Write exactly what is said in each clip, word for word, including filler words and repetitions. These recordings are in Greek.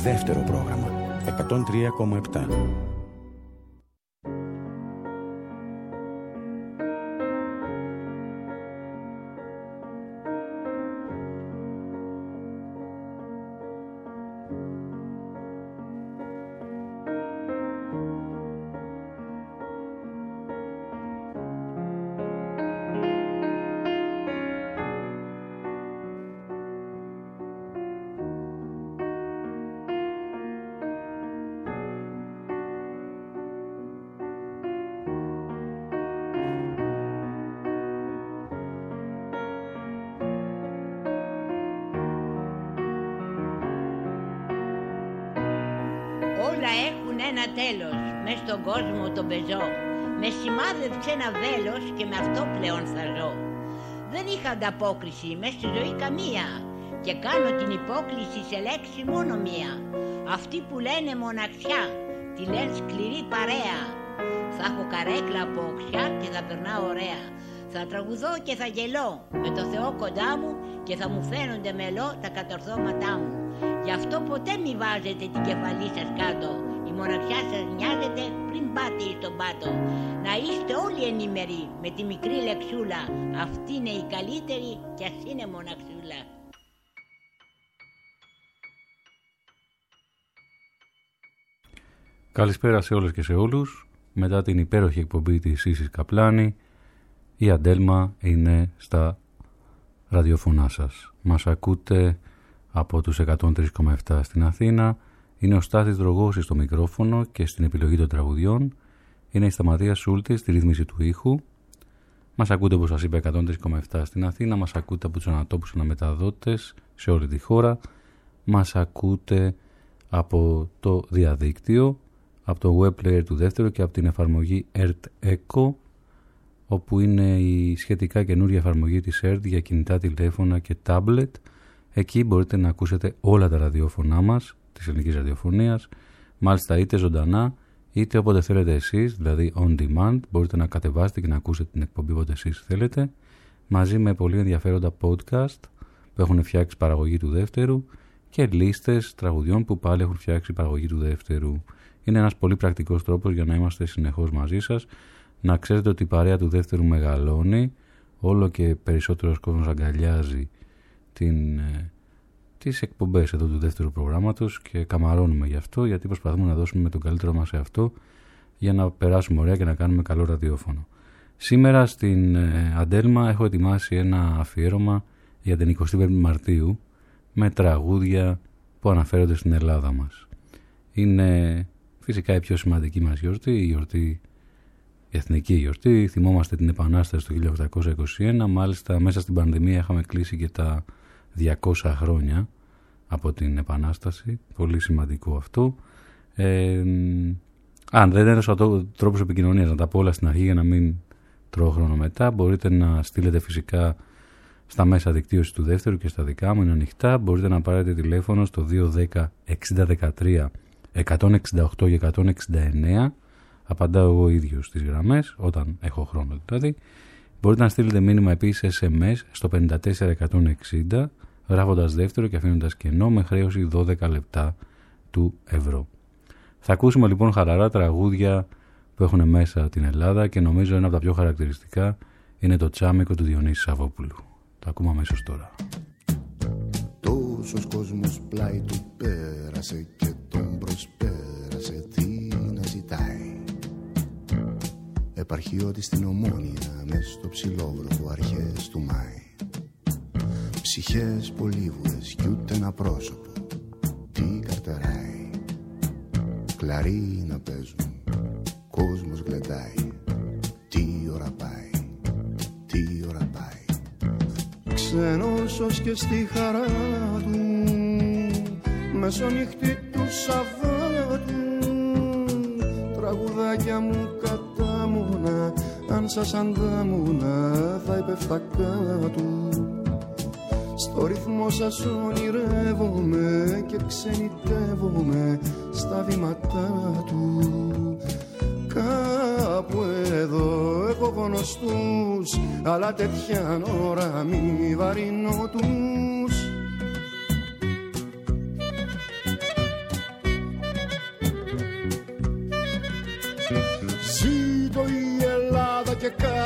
Δεύτερο πρόγραμμα εκατόν τρία κόμμα επτά. Όλα έχουν ένα τέλος, μες στον κόσμο τον πεζό. Με σημάδεψε ένα βέλος και με αυτό πλέον θα ζω. Δεν είχα ανταπόκριση μες στη ζωή καμία και κάνω την υπόκληση σε λέξη μόνο μία. Αυτοί που λένε μοναξιά, τη λένε σκληρή παρέα. Θα έχω καρέκλα από οξιά και θα περνάω ωραία. Θα τραγουδώ και θα γελώ με το Θεό κοντά μου και θα μου φαίνονται μελό τα κατορθώματά μου. Γι' αυτό ποτέ μη βάζετε την κεφαλή σας κάτω. Η μοναξιά σας νοιάζεται πριν πάτε στον πάτο. Να είστε όλοι ενήμεροι με τη μικρή λεξούλα. Αυτή είναι η καλύτερη κι ας είναι μοναξούλα. Καλησπέρα σε όλες και σε όλους. Μετά την υπέροχη εκπομπή της Ίσης Καπλάνη, η Αντέλμα είναι στα ραδιοφωνά σας. Μας ακούτε από τους εκατόν τρία κόμμα επτά στην Αθήνα. Είναι ο Στάθης Δρογώσης στο μικρόφωνο και στην επιλογή των τραγουδιών. Είναι η Σταματία Σούλτη στη ρύθμιση του ήχου. Μας ακούτε, όπως σας είπα, εκατόν τρία κόμμα επτά στην Αθήνα. Μας ακούτε από τους ανατόπους αναμεταδότες σε όλη τη χώρα. Μας ακούτε από το διαδίκτυο, από το web player του δεύτερου και από την εφαρμογή ερτ Echo, όπου είναι η σχετικά καινούργια εφαρμογή της ερτ για κινητά τηλέφωνα και tablet. Εκεί μπορείτε να ακούσετε όλα τα ραδιόφωνά μας, της ελληνικής ραδιοφωνίας, μάλιστα είτε ζωντανά, είτε όποτε θέλετε εσείς, δηλαδή on demand. Μπορείτε να κατεβάσετε και να ακούσετε την εκπομπή όποτε εσείς θέλετε, μαζί με πολύ ενδιαφέροντα podcast που έχουν φτιάξει παραγωγή του δεύτερου και λίστες τραγουδιών που πάλι έχουν φτιάξει παραγωγή του δεύτερου. Είναι ένας πολύ πρακτικός τρόπος για να είμαστε συνεχώς μαζί σας. Να ξέρετε ότι η παρέα του δεύτερου μεγαλώνει, όλο και περισσότερος κόσμος αγκαλιάζει την, ε, τις εκπομπές εδώ του δεύτερου προγράμματος και καμαρώνουμε γι' αυτό, γιατί προσπαθούμε να δώσουμε τον καλύτερο μας σε αυτό για να περάσουμε ωραία και να κάνουμε καλό ραδιόφωνο. Σήμερα στην ε, Αντέλμα έχω ετοιμάσει ένα αφιέρωμα για την εικοστή πέμπτη Μαρτίου με τραγούδια που αναφέρονται στην Ελλάδα μας. Είναι φυσικά η πιο σημαντική μας γιορτή, η γιορτή, η εθνική γιορτή. Θυμόμαστε την Επανάσταση του χίλια οκτακόσια είκοσι ένα, μάλιστα μέσα στην πανδημία είχαμε κλείσει και τα διακόσια χρόνια από την Επανάσταση. Πολύ σημαντικό αυτό. Ε, αν δεν έδωσα το τρόπος επικοινωνίας να τα πω όλα στην αρχή για να μην τρώω χρόνο μετά, μπορείτε να στείλετε φυσικά στα μέσα δικτύωση του δεύτερου και στα δικά μου, είναι ανοιχτά. Μπορείτε να πάρετε τηλέφωνο στο δύο ένα μηδέν εξήντα δεκατρία εκατόν εξήντα οκτώ και εκατόν εξήντα εννέα. Απαντάω εγώ ίδιος στις γραμμές, όταν έχω χρόνο δηλαδή. Μπορείτε να στείλετε μήνυμα επίσης ες εμ ες στο πενήντα τέσσερα εκατόν εξήντα, γράφοντας δεύτερο και αφήνοντας κενό με χρέωση δώδεκα λεπτά του ευρώ. Θα ακούσουμε λοιπόν χαλαρά τραγούδια που έχουν μέσα την Ελλάδα και νομίζω ένα από τα πιο χαρακτηριστικά είναι το Τσάμικο του Διονύση Σαββόπουλου. Το ακούμε αμέσως τώρα. Τόσος κόσμος πλάι του πέρασε και τον προσπέρασε, τι να ζητάει. Επαρχιώτη στην Ομόνια, μες στο ψηλόβροχο αρχές του Μάη. Ψυχές πολύβουρες κι ούτε ένα πρόσωπο, τι καρτεράει. Κλαρί να παίζουν, κόσμος γλεντάει, τι ώρα πάει, τι ώρα πάει. Ξένος ως και στη χαρά του, μεσονύχτη του Σαββάτου. Τραγουδάκια μου κατάμουνα, αν σας αντάμουνα θα έπεφτα κάτω. Στο ρυθμό σας ονειρεύομαι και ξενιτεύομαι στα βήματά του. Κάπου εδώ έχω γνωστούς, αλλά τέτοια ώρα μη βαρύνω τους.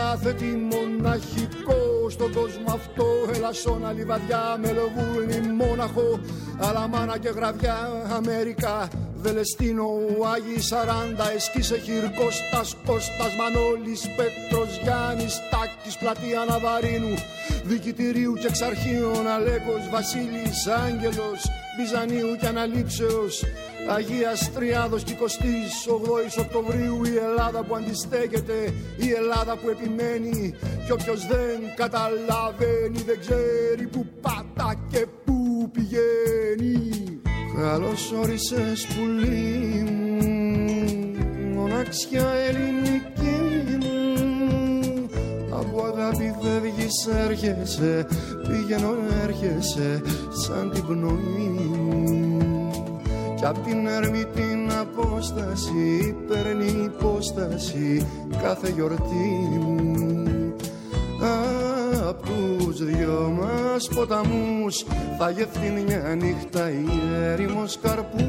κάθετη μοναχικό στον κόσμο αυτό. Ελασσόνα, Λιβαδιά, Μελοβούρνη, Μόναχο, Αλαμάνα και Γραβιά, Αμέρικα, Βελεστίνο, Άγιοι Σαράντα, Εσκίσε, Χιρκώστας, Κώστας, Μανώλης, Πέτρος, Γιάννης, Τάκης, Πλατεία Ναβαρίνου, Δικητηρίου και Εξαρχείων, Αλέκος, Βασίλης, Άγγελος, Μπιζανίου και Αναλήψεως, Αγίας Τριάδος και εικοστής ογδόης Οκτωβρίου, η Ελλάδα που αντιστέκεται, η Ελλάδα που επιμένει, κι όποιος δεν καταλαβαίνει δεν ξέρει που πατά και που πηγαίνει. Καλώς όρισες πουλί μου, μοναξιά ελληνική μου, από αγάπη φεύγεις έρχεσαι, πηγαίνω έρχεσαι σαν την πνοή μου, κι απ' την έρμη την απόσταση παίρνει υπόσταση κάθε γιορτή μου. Απ' τους δυο μας ποταμούς θα γευτεί μια νύχτα η έρημος καρπούς.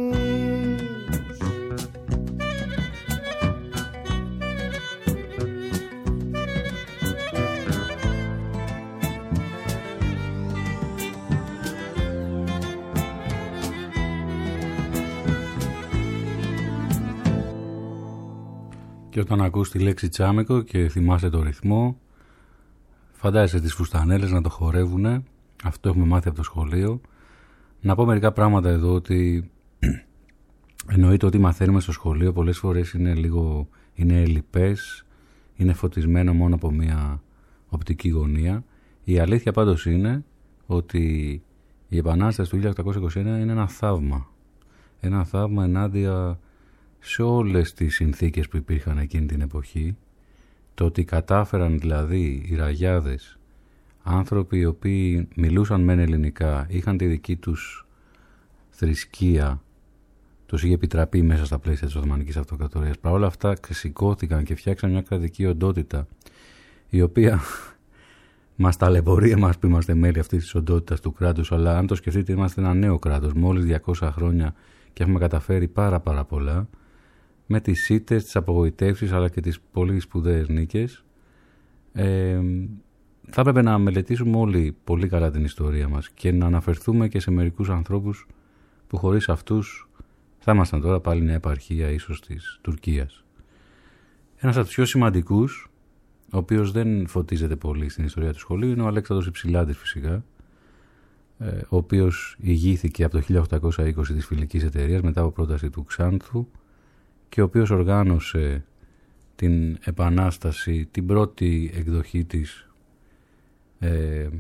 Και όταν ακούς τη λέξη τσάμικο και θυμάσαι το ρυθμό, φαντάζεσαι τις φουστανέλες να το χορεύουνε. Αυτό έχουμε μάθει από το σχολείο. Να πω μερικά πράγματα εδώ, ότι εννοείται ότι μαθαίνουμε στο σχολείο πολλές φορές είναι λίγο είναι ελλειπές, είναι φωτισμένο μόνο από μια οπτική γωνία. Η αλήθεια πάντως είναι ότι η Επανάσταση του χίλια οκτακόσια είκοσι ένα είναι ένα θαύμα. Ένα θαύμα ενάντια σε όλες τις συνθήκες που υπήρχαν εκείνη την εποχή. Το ότι κατάφεραν δηλαδή οι ραγιάδες, άνθρωποι οι οποίοι μιλούσαν μεν ελληνικά, είχαν τη δική τους θρησκεία, τους είχε επιτραπεί μέσα στα πλαίσια της Οθωμανικής Αυτοκρατορίας. Παρ' όλα αυτά ξεσηκώθηκαν και φτιάξαν μια κρατική οντότητα, η οποία μας ταλαιπωρεί εμάς που είμαστε μέλη αυτής της οντότητας του κράτους, αλλά αν το σκεφτείτε είμαστε ένα νέο κράτος, μόλις διακόσια χρόνια και έχουμε καταφέρει πάρα πάρα πολλά, με τις ήττες, τις απογοητεύσεις αλλά και τις πολύ σπουδαίες νίκες. Ε, θα έπρεπε να μελετήσουμε όλοι πολύ καλά την ιστορία μας και να αναφερθούμε και σε μερικούς ανθρώπους που χωρίς αυτούς θα ήμασταν τώρα πάλι μια επαρχία ίσως της Τουρκίας. Ένας από τους πιο σημαντικούς, ο οποίος δεν φωτίζεται πολύ στην ιστορία του σχολείου, είναι ο Αλέξανδρος Υψηλάντης φυσικά, ο οποίος ηγήθηκε από το χίλια οκτακόσια είκοσι της Φιλικής Εταιρείας μετά από πρόταση του Ξάνθου και ο οποίος οργάνωσε την Επανάσταση, την πρώτη εκδοχή της ε,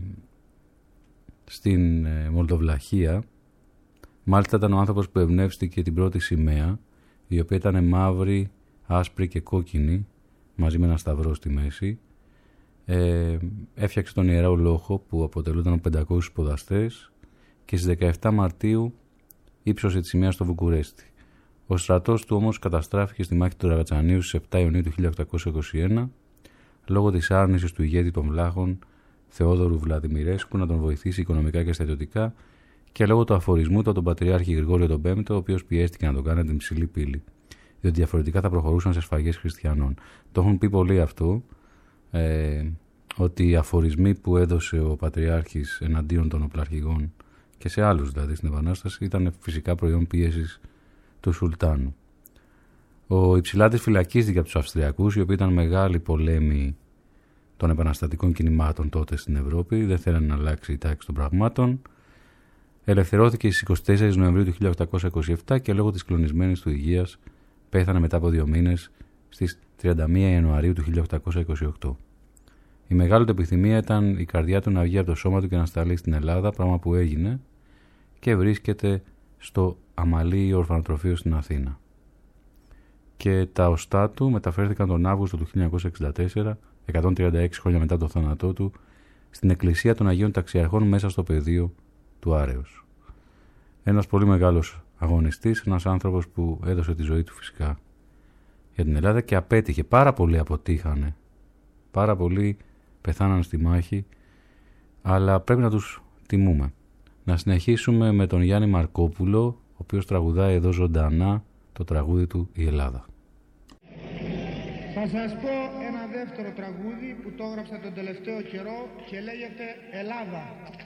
στην ε, Μολδοβλαχία. Μάλιστα ήταν ο άνθρωπος που εμπνεύστηκε την πρώτη σημαία, η οποία ήταν μαύρη, άσπρη και κόκκινη, μαζί με ένα σταυρό στη μέση. Ε, έφτιαξε τον Ιερά Λόχο που αποτελούνταν από πεντακόσιους ποδαστές και στις δεκαεπτά Μαρτίου ύψωσε τη σημαία στο Βουκουρέστι. Ο στρατός του όμως καταστράφηκε στη μάχη του Ραγατσανίου στις επτά Ιουνίου του χίλια οκτακόσια είκοσι ένα λόγω της άρνησης του ηγέτη των Βλάχων Θεόδωρου Βλαδιμιρέσκου να τον βοηθήσει οικονομικά και στρατιωτικά και λόγω του αφορισμού του από τον Πατριάρχη Γρηγόριο τον Πέμπτο, ο οποίος πιέστηκε να τον κάνει την ψηλή πύλη, διότι διαφορετικά θα προχωρούσαν σε σφαγές χριστιανών. Το έχουν πει πολύ αυτό, ε, ότι οι αφορισμοί που έδωσε ο Πατριάρχης εναντίον των οπλαρχηγών και σε άλλους δηλαδή στην Επανάσταση ήταν φυσικά προϊόν πίεσης του Σουλτάνου. Ο Υψηλάντης φυλακίστηκε από τους Αυστριακούς, οι οποίοι ήταν μεγάλοι πολέμοι των επαναστατικών κινημάτων τότε στην Ευρώπη, δεν θέλανε να αλλάξει η τάξη των πραγμάτων. Ελευθερώθηκε στις εικοστή τέταρτη Νοεμβρίου του χίλια οκτακόσια είκοσι επτά και λόγω της κλονισμένης του υγείας πέθανε μετά από δύο μήνες στις τριάντα μία Ιανουαρίου του χίλια οκτακόσια είκοσι οκτώ. Η μεγάλη του επιθυμία ήταν η καρδιά του να βγει από το σώμα του και να σταλεί στην Ελλάδα, πράγμα που έγινε και βρίσκεται στο Αμαλή ορφανοτροφείο στην Αθήνα. Και τα οστά του μεταφέρθηκαν τον Αύγουστο του χίλια εννιακόσια εξήντα τέσσερα, εκατόν τριάντα έξι χρόνια μετά το θάνατό του, στην Εκκλησία των Αγίων Ταξιαρχών μέσα στο πεδίο του Άρεως. Ένας πολύ μεγάλος αγωνιστής, ένας άνθρωπος που έδωσε τη ζωή του φυσικά για την Ελλάδα και απέτυχε. Πάρα πολλοί αποτύχανε, πάρα πολλοί πεθάναν στη μάχη, αλλά πρέπει να τους τιμούμε. Να συνεχίσουμε με τον Γιάννη Μαρκόπουλο, ο οποίος τραγουδάει εδώ ζωντανά το τραγούδι του «Η Ελλάδα». Θα σας πω ένα δεύτερο τραγούδι που το έγραψα τον τελευταίο καιρό και λέγεται Ελλάδα.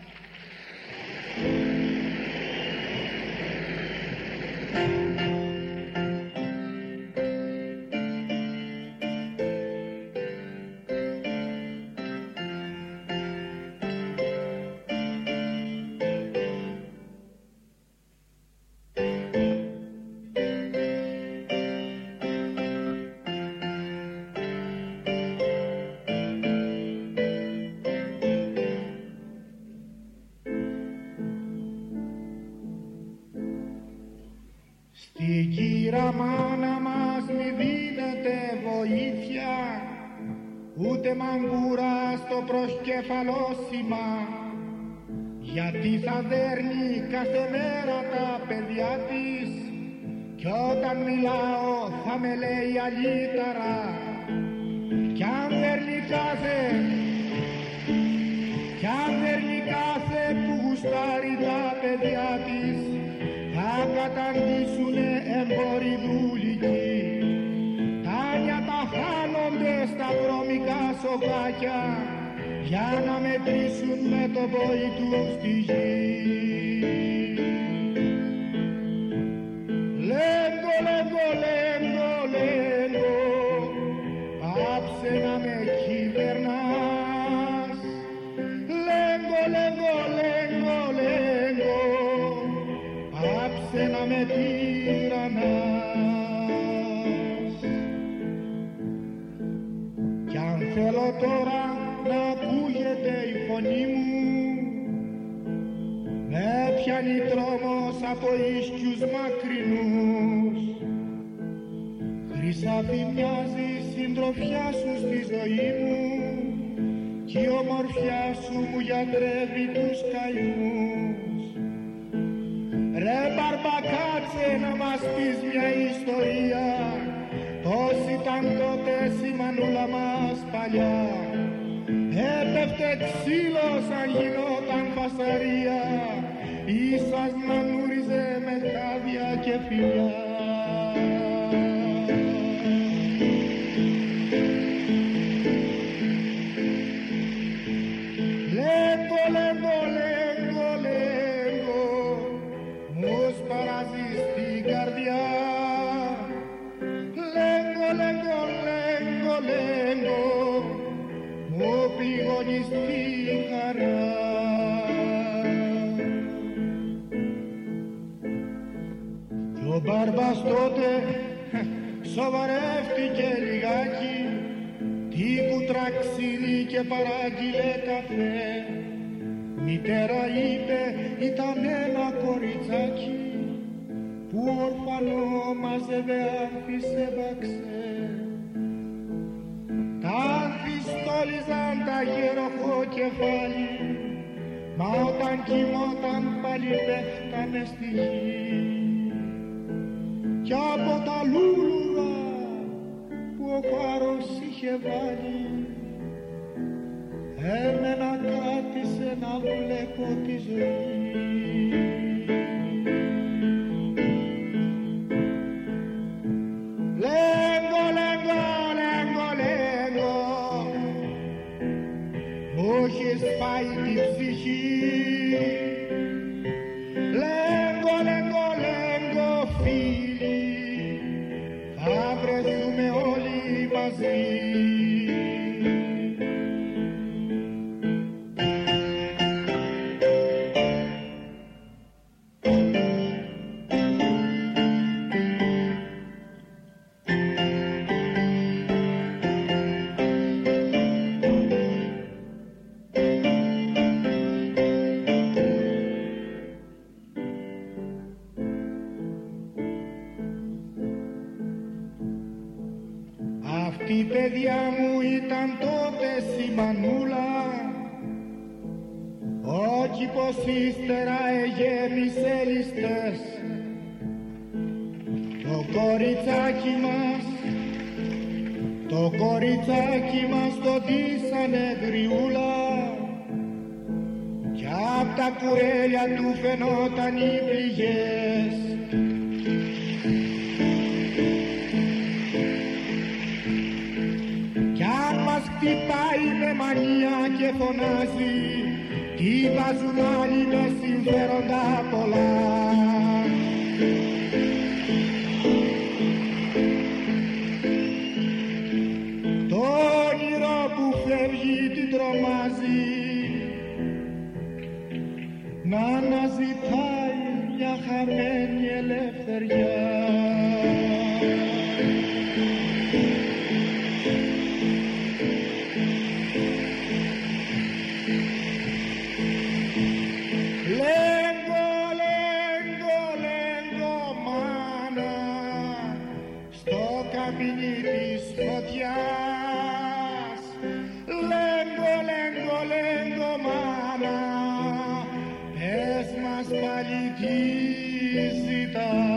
Μάνα μας μη δίνετε βοήθεια, ούτε μαγκούρα στο προσκεφαλόσημα, γιατί θα δέρνει κάθε μέρα τα παιδιά της κι όταν μιλάω θα με λέει αλήταρα. Κι αν δέρνει κάθε, κι αν δέρνει κάθε που γουστάρει τα παιδιά της, θα καταντήσουνε εμπόροι δουλικοί. Τα νιάτα χάνονται στα βρώμικα σοκάκια για να μετρήσουν με το πόη τους τη γη. Λέγκο, λέγκο, λέγκο, λέγκο, πάψε να με κυβερνάς. Λέγκο, λέγκο, λέγκο, λέγκο, πάψε να με τυραννάς. Κι αν θέλω τώρα να ακούγεται η φωνή μου, με πιάνει τρόμος από ίσκιους μακρινούς. Χρυσάφι μοιάζει η συντροφιά σου στη ζωή μου κι η ομορφιά σου μου γιατρεύει τους καημούς. Ρε μπαρμπακάτσε να μας πεις μια ιστορία, πώς ήταν τότε η μανούλα μας παλιά. Έπεφτε ξύλο σαν γινόταν φασαρία, ίσας να νούριζε με χάδια και φιλιά. Λέγκο, λέγκο, λέγκο, λέγκο, μου σπαράζεις την καρδιά. Λέγκο, λέγκο, λέγκο, λέγκο, μου πληγώνεις τη χαρά. Κι ο μπάρμπας τότε σοβαρεύτηκε λιγάκι, τι κουτραξίδι και παράγγειλε καφέ. Μητέρα είπε ήταν ένα κοριτσάκι που ορφανό μάζευε άνθη σε βαξέ. Τα άνθη στόλιζαν τα γεροχό κεφάλι, μα όταν κοιμόταν πάλι πέφτανε στη γη. Κι από τα λούλουδα που ο χάρος είχε βάλει, έμενα κράτησε να βλέπω τη ζωή. Λέγκο, λέγκο, λέγκο, λέγκο, μου έχεις φάει τη ψυχή. Λέγκο, λέγκο, λέγκο, φίλοι, θα βρεθούμε όλοι μαζί. Η παιδιά μου ήταν τότε σημανούλα, όχι πως ύστερα εγέμισε ληστές. Το κοριτσάκι μας, το κοριτσάκι μας το ντύσανε γριούλα κι απ' τα κουρέλια του φαινόταν οι πληγές. χτυπάει με μανία και φωνάζει, τι βάζουν άλλοι με συμφέροντα πολλά. Το όνειρο που φεύγει την τρομάζει, να αναζητάει μια χαρμένη ελευθεριά. Λέγκο, λέγκο, λέγκο μάνα, στο καμπινί της φωτιάς. Λέγκο, λέγκο, λέγκο μάνα, πες μας πάλι τι ζητάς.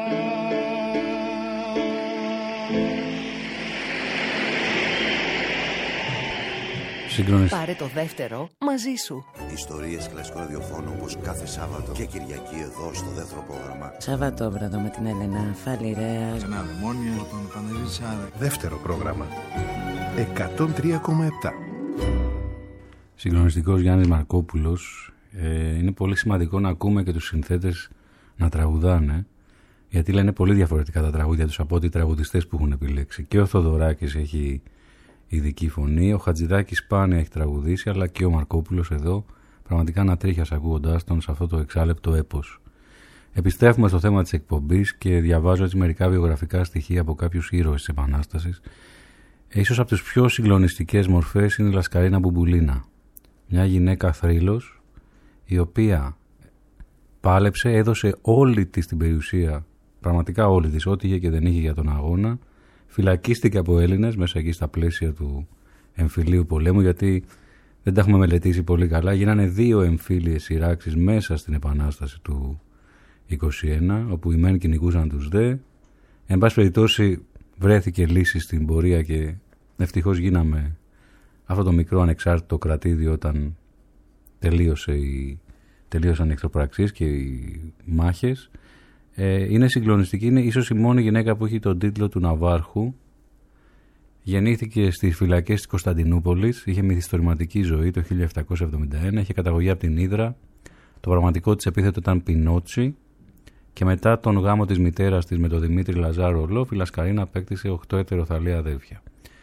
Συγκρονιστή. Πάρε το δεύτερο μαζί σου. Ιστορίες κλασικού ραδιοφώνου όπως κάθε Σάββατο και Κυριακή εδώ στο δεύτερο πρόγραμμα. Σαββατόβραδο με την Έλενα Φαλιρέα. Ξανά Δαιμόνια, τον Παναγιώτη Σάρε. Δεύτερο πρόγραμμα. εκατόν τρία κόμμα επτά. Συγκλονιστικός Γιάννης Μαρκόπουλος. Ε, είναι πολύ σημαντικό να ακούμε και τους συνθέτες να τραγουδάνε, γιατί λένε πολύ διαφορετικά τα τραγούδια τους από ό,τι οι τραγουδιστές που έχουν επιλέξει. Και ο Θοδωράκης έχει ειδική φωνή, ο Χατζηδάκης σπάνια έχει τραγουδήσει, αλλά και ο Μαρκόπουλος εδώ πραγματικά ανατρίχιας ακούγοντάς τον σε αυτό το εξάλεπτο έπος. Επιστρέφουμε στο θέμα της εκπομπής και διαβάζω έτσι μερικά βιογραφικά στοιχεία από κάποιους ήρωες της Επανάστασης. Ε, ίσως από τις πιο συγκλονιστικές μορφές είναι η Λασκαρίνα Μπουμπουλίνα. Μια γυναίκα θρύλος, η οποία πάλεψε, έδωσε όλη της την περιουσία, πραγματικά όλη της, ό,τι είχε και δεν είχε για τον αγώνα. Φυλακίστηκε από Έλληνες μέσα εκεί στα πλαίσια του εμφυλίου πολέμου, γιατί δεν τα έχουμε μελετήσει πολύ καλά. Γίνανε δύο εμφύλιες σειράξεις μέσα στην Επανάσταση του είκοσι ένα, όπου οι μεν κυνηγούσαν τους δε. Εν πάση περιπτώσει βρέθηκε λύση στην πορεία και ευτυχώς γίναμε αυτό το μικρό ανεξάρτητο κρατήδιο όταν τελείωσε η, τελείωσαν οι εχθροπραξίες και οι μάχες. Ε, είναι συγκλονιστική, είναι ίσως η μόνη γυναίκα που έχει τον τίτλο του Ναυάρχου. Γεννήθηκε στις φυλακές της Κωνσταντινούπολης, είχε μυθιστορηματική ζωή το χίλια επτακόσια εβδομήντα ένα, είχε καταγωγή από την Ύδρα, το πραγματικό της επίθετο ήταν Πινότσι και μετά τον γάμο της μητέρας της με τον Δημήτρη Λαζάρο Ορλόφ, η Λασκαρίνα απέκτησε οκτώ ετεροθαλή αδέλφια.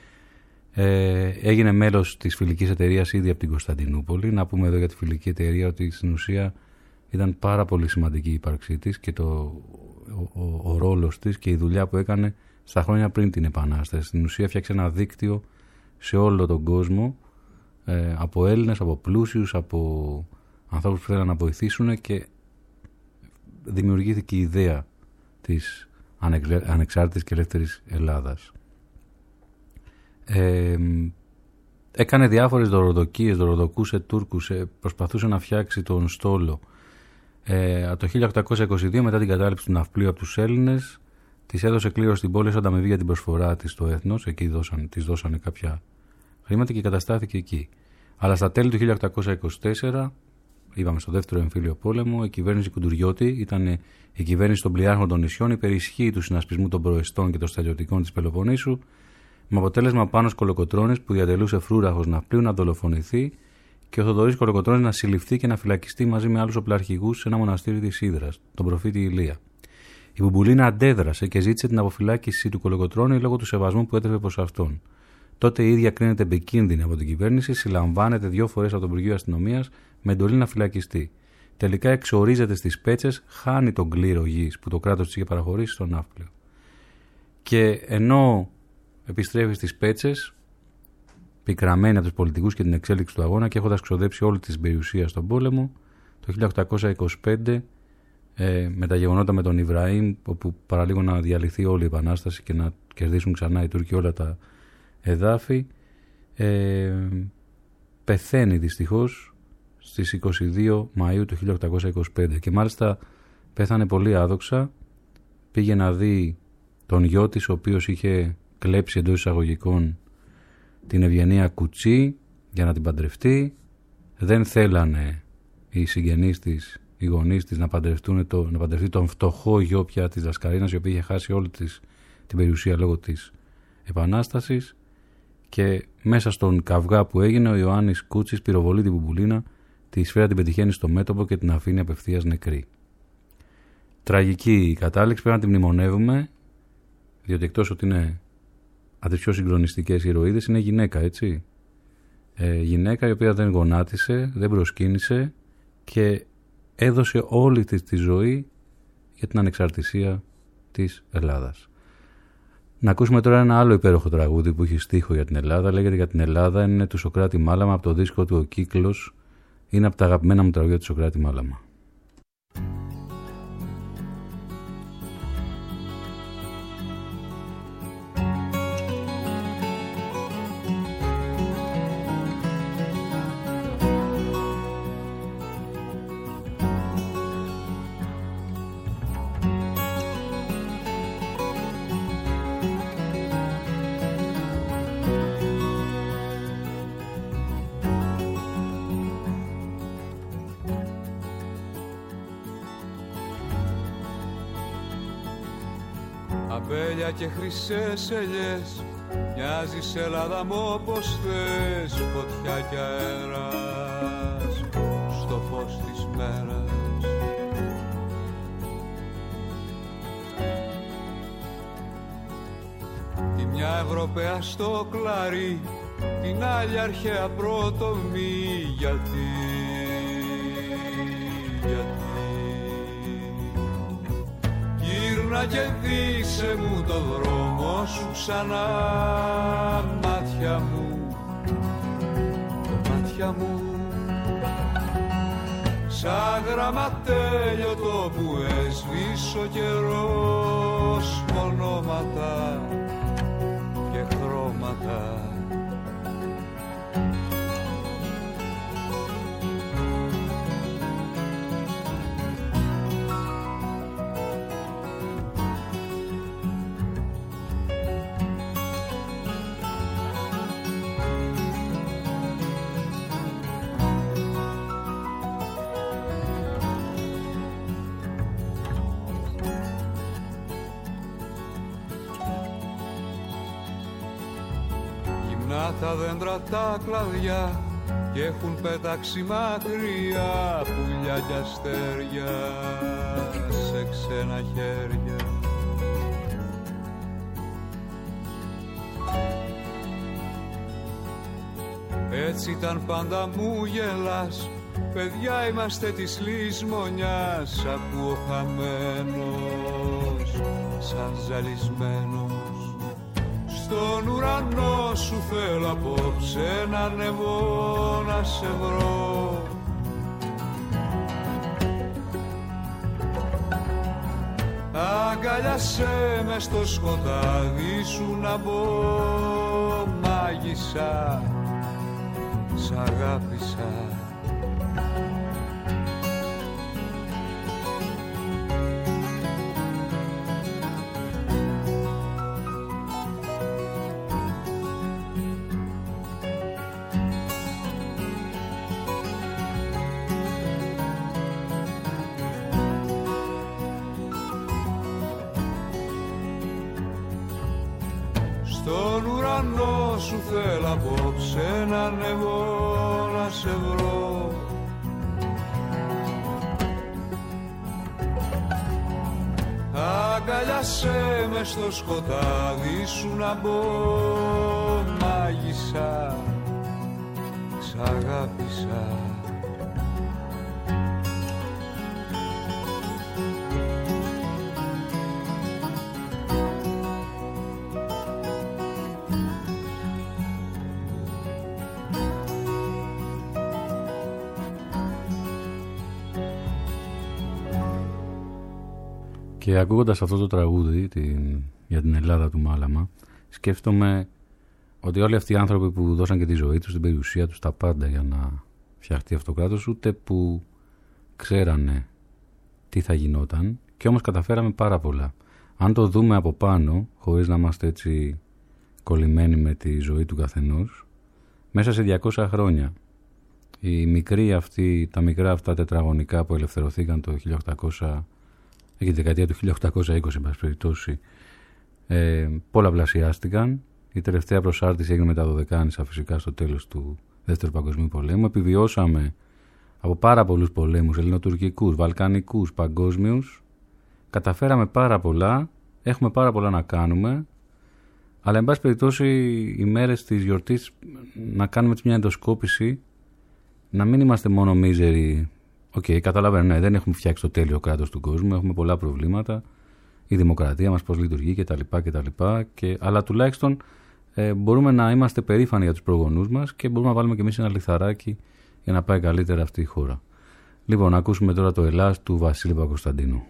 Ε, έγινε μέλος της φιλικής εταιρείας ήδη από την Κωνσταντινούπολη. Να πούμε εδώ για τη φιλική εταιρεία ότι στην ουσία ήταν πάρα πολύ σημαντική η ύπαρξή της και το, ο, ο, ο ρόλος της και η δουλειά που έκανε στα χρόνια πριν την Επανάσταση. Στην ουσία φτιάξε ένα δίκτυο σε όλο τον κόσμο, ε, από Έλληνες, από πλούσιους, από ανθρώπους που θέλαν να βοηθήσουν, και δημιουργήθηκε η ιδέα της ανεξάρτητης και ελεύθερης Ελλάδας. Ε, έκανε διάφορες δωροδοκίες, δωροδοκούσε Τούρκους, προσπαθούσε να φτιάξει τον στόλο. Ε, το χίλια οκτακόσια είκοσι δύο, μετά την κατάληψη του ναυπλίου από τους Έλληνες, της έδωσε κλήρωση στην πόλη ως ανταμοιβή για την προσφορά της στο έθνος. Εκεί δώσαν, της δώσανε κάποια χρήματα και καταστάθηκε εκεί. Αλλά στα τέλη του χίλια οκτακόσια είκοσι τέσσερα, είπαμε στο δεύτερο εμφύλιο πόλεμο, η κυβέρνηση Κουντουριώτη ήταν η κυβέρνηση των πλοιάρχων των νησιών, υπερισχύει του συνασπισμού των προεστών και των στρατιωτικών της Πελοποννήσου, με αποτέλεσμα ο Πάνος Κολοκοτρώνης, που διατελούσε φρούραχος ναυπλίου, να δολοφονηθεί και ο Θοδωρής Κολοκοτρώνης να συλληφθεί και να φυλακιστεί μαζί με άλλους οπλαρχηγούς σε ένα μοναστήρι της Ύδρας, τον προφήτη Ηλία. Η Μπουμπουλίνα αντέδρασε και ζήτησε την αποφυλάκηση του Κολοκοτρώνη λόγω του σεβασμού που έτρεφε προς αυτόν. Τότε η ίδια κρίνεται επικίνδυνη από την κυβέρνηση, συλλαμβάνεται δύο φορές από το Υπουργείο Αστυνομίας με εντολή να φυλακιστεί. Τελικά εξορίζεται στις Πέτσες, χάνει τον κλήρο γης που το κράτος της είχε παραχωρήσει στον ναύπλιο. Και ενώ επιστρέφει στις Πέτσες, πικραμένη από τους πολιτικούς και την εξέλιξη του αγώνα και έχοντας ξοδέψει όλη της περιουσία στον πόλεμο, το χίλια οκτακόσια είκοσι πέντε, ε, με τα γεγονότα με τον Ιβραήμ, όπου παραλίγο να διαλυθεί όλη η Επανάσταση και να κερδίσουν ξανά οι Τούρκοι όλα τα εδάφη, ε, πεθαίνει δυστυχώς στις είκοσι δύο Μαΐου του χίλια οκτακόσια είκοσι πέντε, και μάλιστα πέθανε πολύ άδοξα. Πήγε να δει τον γιο της, ο οποίος είχε κλέψει εντός εισαγωγικών την Ευγενία Κουτσή για να την παντρευτεί. Δεν θέλανε οι συγγενείς της, οι γονείς της, να, παντρευτούν το, να παντρευτεί τον φτωχό γιο πια της Λασκαρίνας, η οποία είχε χάσει όλη της την περιουσία λόγω της Επανάστασης, και μέσα στον καυγά που έγινε ο Ιωάννης Κούτσης πυροβολεί την μπουμπουλίνα, τη σφαίρα την πετυχαίνει στο μέτωπο και την αφήνει απευθείας νεκρή. Τραγική η κατάληξη, πρέπει να την μνημονεύουμε, διότι εκτός ότι είναι από τις πιο συγκλονιστικές ηρωίδες, είναι γυναίκα, έτσι. Ε, γυναίκα η οποία δεν γονάτισε, δεν προσκύνησε και έδωσε όλη της τη ζωή για την ανεξαρτησία της Ελλάδας. Να ακούσουμε τώρα ένα άλλο υπέροχο τραγούδι που έχει στίχο για την Ελλάδα. Λέγεται για την Ελλάδα, είναι του Σωκράτη Μάλαμα από το δίσκο του «Ο Κύκλος». Είναι από τα αγαπημένα μου τραγούδια του Σωκράτη Μάλαμα. Αμπέλια και χρυσές ελιές, μοιάζεις Ελλάδα μου όπως θες, φωτιά και αέρας στο φως της μέρας. Τη μια Ευρωπαία στο κλαρί, την άλλη αρχαία πρότομη, γιατί, γιατί γύρνα και δείξε μου το δρόμο σου ξανά, μάτια μου, μάτια μου, σαν γραμματέλειωτο που έσβησε ο καιρός, ονόματα και χρώματα. Τα δέντρα τα κλαδιά και έχουν πετάξει μακριά πουλιά και αστέρια σε ξένα χέρια. Έτσι ήταν πάντα μου γελάς, παιδιά είμαστε της λησμονιάς, ακούω χαμένος σαν ζαλισμένος. Στον ουρανό σου θέλω απόψε να ανεβώ να σε βρω. Αγκαλιάσέ με στο σκοτάδι σου να μπω, μάγισσα, σ' αγάπησα. Στον ουρανό σου θέλω απόψε να ανεβώ να σε βρω. Αγκαλιάσέ με στο σκοτάδι σου να μπω, μάγισσα, σ' αγάπησα. Και ακούγοντας αυτό το τραγούδι την, για την Ελλάδα του Μάλαμα, σκέφτομαι ότι όλοι αυτοί οι άνθρωποι που δώσαν και τη ζωή τους, την περιουσία τους, τα πάντα για να φτιαχτεί αυτό το κράτος, ούτε που ξέρανε τι θα γινόταν, και όμως καταφέραμε πάρα πολλά. Αν το δούμε από πάνω, χωρίς να είμαστε έτσι κολλημένοι με τη ζωή του καθενός, μέσα σε διακόσια χρόνια, οι μικροί αυτοί, τα μικρά αυτά τετραγωνικά που ελευθερωθήκαν το χίλια οκτακόσια, εκεί τη δεκαετία του χίλια οκτακόσια είκοσι, εν πάση περιπτώσει, ε, πολλαπλασιάστηκαν Η τελευταία προσάρτηση έγινε με τα Δωδεκάνησα φυσικά στο τέλος του Δεύτερου Παγκοσμίου Πολέμου. Επιβιώσαμε από πάρα πολλούς πολέμους, ελληνοτουρκικούς, βαλκανικούς, παγκόσμιους. Καταφέραμε πάρα πολλά, έχουμε πάρα πολλά να κάνουμε, αλλά εν πάση περιπτώσει οι μέρες της γιορτής να κάνουμε μια εντοσκόπηση, να μην είμαστε μόνο μίζεροι. Οκ, okay, καταλαβαίνω, ναι, δεν έχουμε φτιάξει το τέλειο κράτος του κόσμου, έχουμε πολλά προβλήματα, η δημοκρατία μας πώς λειτουργεί κτλ. κτλ και, αλλά τουλάχιστον ε, μπορούμε να είμαστε περήφανοι για τους προγονούς μας και μπορούμε να βάλουμε και εμείς ένα λιθαράκι για να πάει καλύτερα αυτή η χώρα. Λοιπόν, να ακούσουμε τώρα το Ελλάς του Βασίλη Παπακοσταντίνου.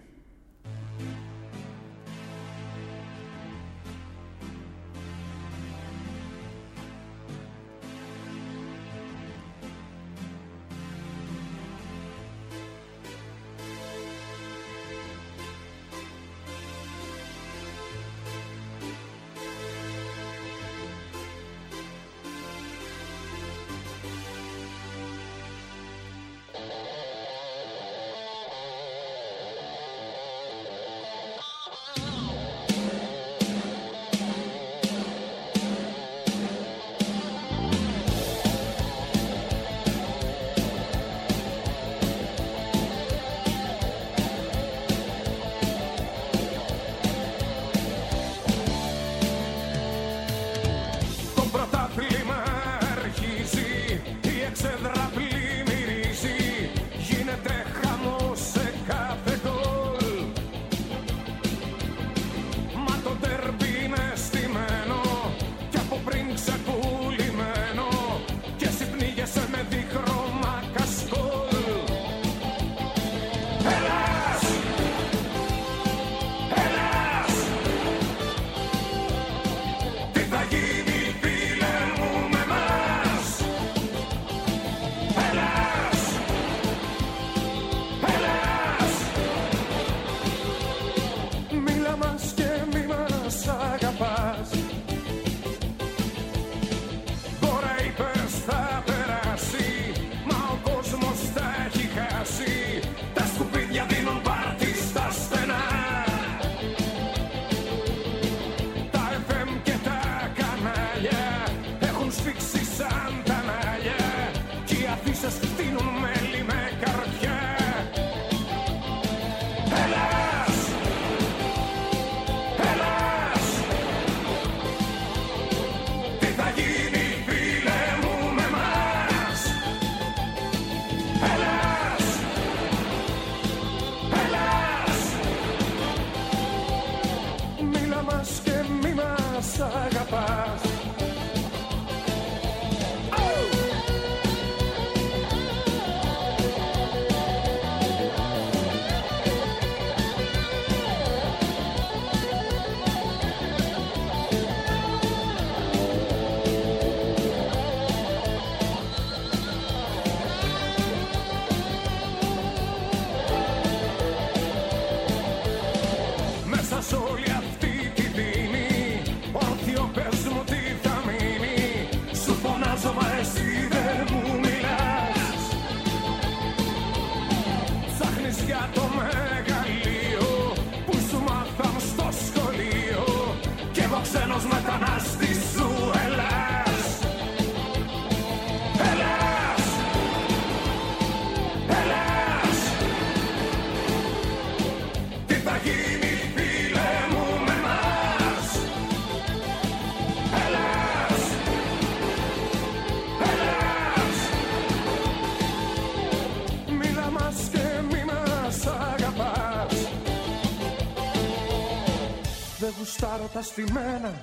Γουστάρω τα στημένα,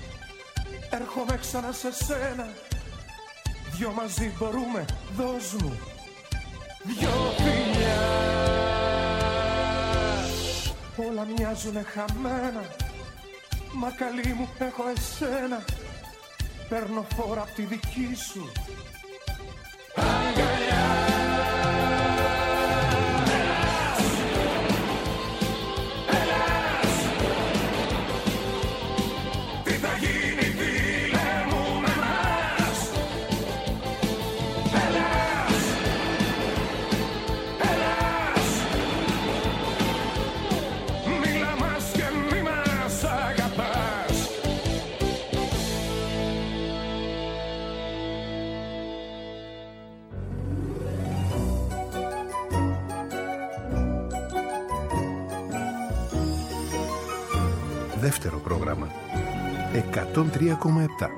έρχομαι ξανά σε σένα. Δυο μαζί μπορούμε, δώσ' μου δυο φιλιά. Όλα μοιάζουνε χαμένα, μα καλή μου έχω εσένα. Παίρνω φόρα απ' τη δική σου αγκαλιά. δεύτερο πρόγραμμα. εκατόν τρία κόμμα επτά.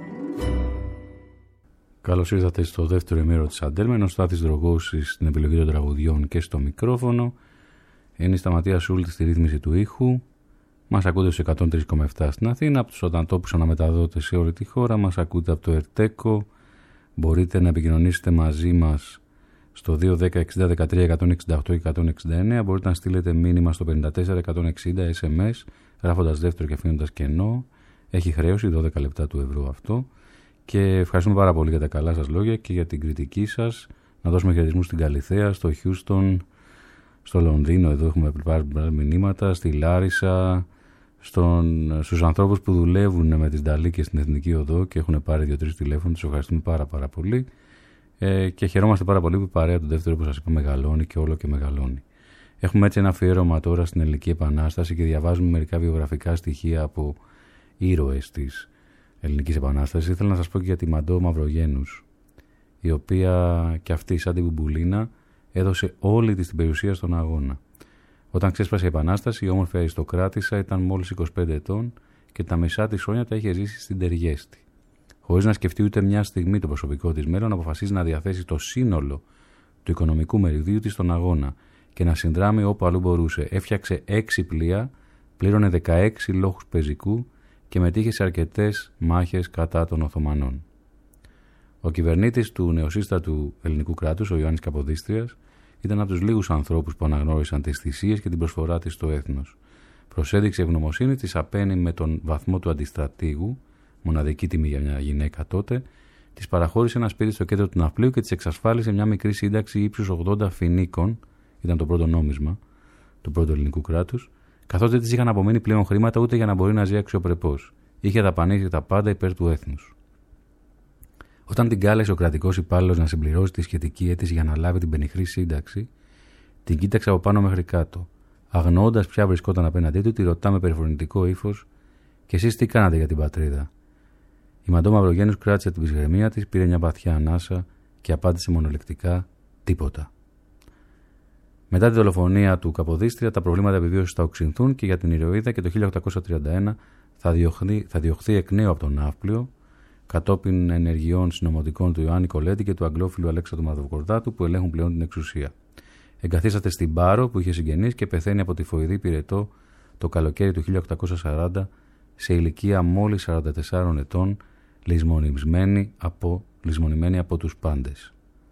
Καλώς ήρθατε στο δεύτερο ημέρο της Αντέλμα, ενώ Στάθης Δρογώσης στην επιλογή των τραγουδιών και στο μικρόφωνο. Είναι η Σταματία Σούλτη στη ρύθμιση του ήχου. Μας ακούτε στους εκατόν τρία κόμμα επτά στην Αθήνα, από τους οταντόπους αναμεταδότες σε όλη τη χώρα. Μας ακούτε από το ΕΡΤΕΚΟ. Μπορείτε να επικοινωνήσετε μαζί μας στο δύο δέκα εξήντα δεκατρία εκατόν εξήντα οκτώ και εκατόν εξήντα εννέα. Μπορείτε να στείλετε μήνυμα στο πενήντα τέσσερα εκατόν εξήντα ες εμ ες, γράφοντας δεύτερο και αφήνοντας κενό. Έχει χρέωση δώδεκα λεπτά του ευρώ αυτό. Και ευχαριστούμε πάρα πολύ για τα καλά σας λόγια και για την κριτική σας. Να δώσουμε χαιρετισμούς στην Καλιθέα, στο Χιούστον, στο Λονδίνο, εδώ έχουμε πάρει μηνύματα, στη Λάρισα, στον, στους ανθρώπους που δουλεύουν με τις Νταλίκες στην Εθνική Οδό και έχουν πάρει δύο-τρεις τηλέφωνο. Τους ευχαριστούμε πάρα πάρα πολύ ε, και χαιρόμαστε πάρα πολύ που η παρέα του δεύτερου, όπως σας είπα, μεγαλώνει και όλο και μεγαλώνει. Έχουμε έτσι ένα αφιέρωμα τώρα στην Ελληνική Επανάσταση και διαβάζουμε μερικά βιογραφικά στοιχεία από ήρωες της Ελληνικής Επανάστασης. Ήθελα να σας πω και για τη Μαντώ Μαυρογένους, η οποία και αυτή, σαν την Μπουμπουλίνα, έδωσε όλη της την περιουσία στον αγώνα. Όταν ξέσπασε η Επανάσταση, η όμορφη αριστοκράτισσα ήταν μόλις είκοσι πέντε ετών και τα μισά της χρόνια τα είχε ζήσει στην Τεργέστη. Χωρίς να σκεφτεί ούτε μια στιγμή το προσωπικό της μέλλον, αποφασίζει να διαθέσει το σύνολο του οικονομικού μεριδίου της στον αγώνα και να συνδράμει όπου αλλού μπορούσε. Έφτιαξε έξι πλοία, πλήρωνε δεκαέξι λόχους πεζικού και μετήχε σε αρκετές μάχες κατά των Οθωμανών. Ο κυβερνήτης του νεοσύστατου ελληνικού κράτους, ο Ιωάννης Καποδίστριας, ήταν από τους λίγους ανθρώπους που αναγνώρισαν τις θυσίες και την προσφορά της στο έθνος. Προσέδειξε ευγνωμοσύνη, της απένει με τον βαθμό του αντιστρατήγου, μοναδική τιμή για μια γυναίκα τότε, της παραχώρησε ένα σπίτι στο κέντρο του ναυπλίου και της εξασφάλισε μια μικρή σύνταξη ύψους ογδόντα φοινίκων, ήταν το πρώτο νόμισμα του πρώτου ελληνικού κράτους, καθώς δεν της είχαν απομείνει πλέον χρήματα ούτε για να μπορεί να ζει αξιοπρεπώς. Είχε δαπανίσει τα πάντα υπέρ του έθνους. Όταν την κάλεσε ο κρατικός υπάλληλος να συμπληρώσει τη σχετική αίτηση για να λάβει την πενιχρή σύνταξη, την κοίταξε από πάνω μέχρι κάτω. Αγνοώντας ποια βρισκόταν απέναντί του, τη ρωτά με περιφρονητικό ύφος: «Και εσείς τι κάνατε για την πατρίδα?» Η Μαντώ Μαυρογένους κράτησε την ψυχραιμία της, πήρε μια βαθιά ανάσα και απάντησε μονολεκτικά: «Τίποτα». Μετά τη δολοφονία του Καποδίστρια, τα προβλήματα επιβίωσης θα οξυνθούν και για την ηρωίδα και το χίλια οκτακόσια τριάντα ένα θα διωχθεί, θα διωχθεί εκ νέου από τον ναύπλιο, κατόπιν ενεργειών συνωμοτικών του Ιωάννη Κολέτη και του αγγλόφιλου Αλέξανδρου Μαυροκορδάτου που ελέγχουν πλέον την εξουσία. Εγκαθίσταται στην Πάρο που είχε συγγενείς και πεθαίνει από τυφοειδή πυρετό το καλοκαίρι του χίλια οκτακόσια σαράντα σε ηλικία μόλις σαράντα τεσσάρων ετών, λησμονημένη από, λησμονημένη από τους πάντες.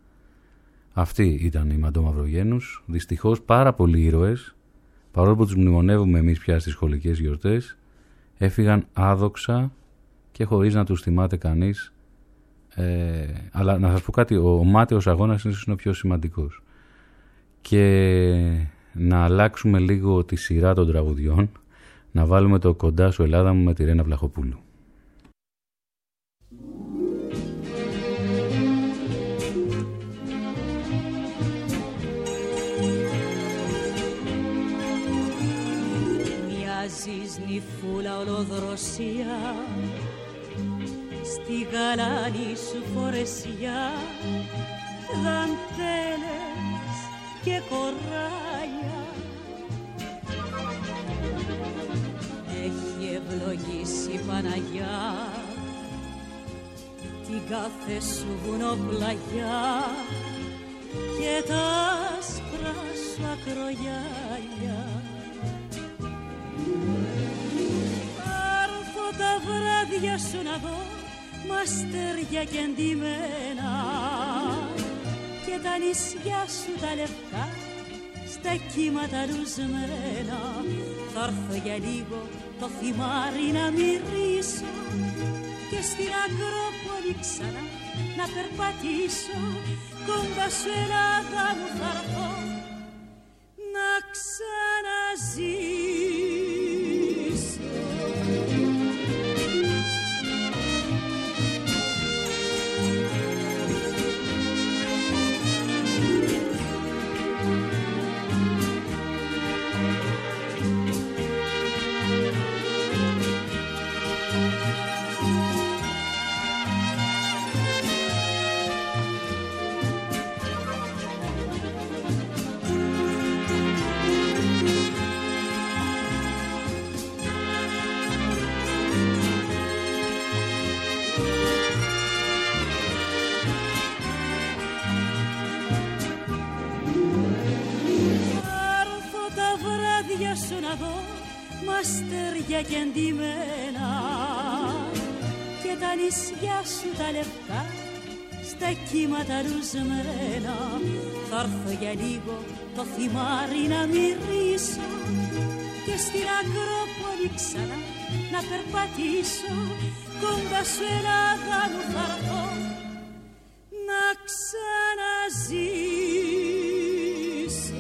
Αυτή ήταν η Μαντώ Μαυρογένους. Δυστυχώς πάρα πολλοί ήρωες, παρόλο που τους μνημονεύουμε εμείς πια στις σχολικές γιορτές, έφυγαν άδοξα και χωρίς να τους θυμάται κανείς. Ε, αλλά να σας πω κάτι, ο, ο μάταιος αγώνας είναι ο πιο σημαντικός. Και να αλλάξουμε λίγο τη σειρά των τραγουδιών, να βάλουμε το «Κοντά σου Ελλάδα μου» με τη Ρένα Βλαχοπούλου. Μοιάζεις νυφούλα ολοδροσία στη γαλάνη σου φορεσιά, δαντέλες και κοράλια. Έχει ευλογήσει η Παναγιά την κάθε σου βουνοπλαγιά και τα άσπρα σου ακρογιάλια. Άρθω τα βράδια σου να δω μαστέρια και εντυμένα και τα νησιά σου τα λευκά στα κύματα λουσμένα. Θα έρθω για λίγο το θυμάρι να μυρίσω και στην Ακρόπολη ξανά να περπατήσω. Κοντά σου Ελλάδα μου θα έρθω να ξαναζήσω. να δω μαστέρια και εντυμένα και τα νησιά σου τα λευκά στα κύματα ρουσμένα. Θα έρθω για λίγο το θυμάρι να μυρίσω και στην Ακρόπολη ξανά να περπατήσω. Κοντά σου Ελλάδα μου θα έρθω να ξαναζήσω.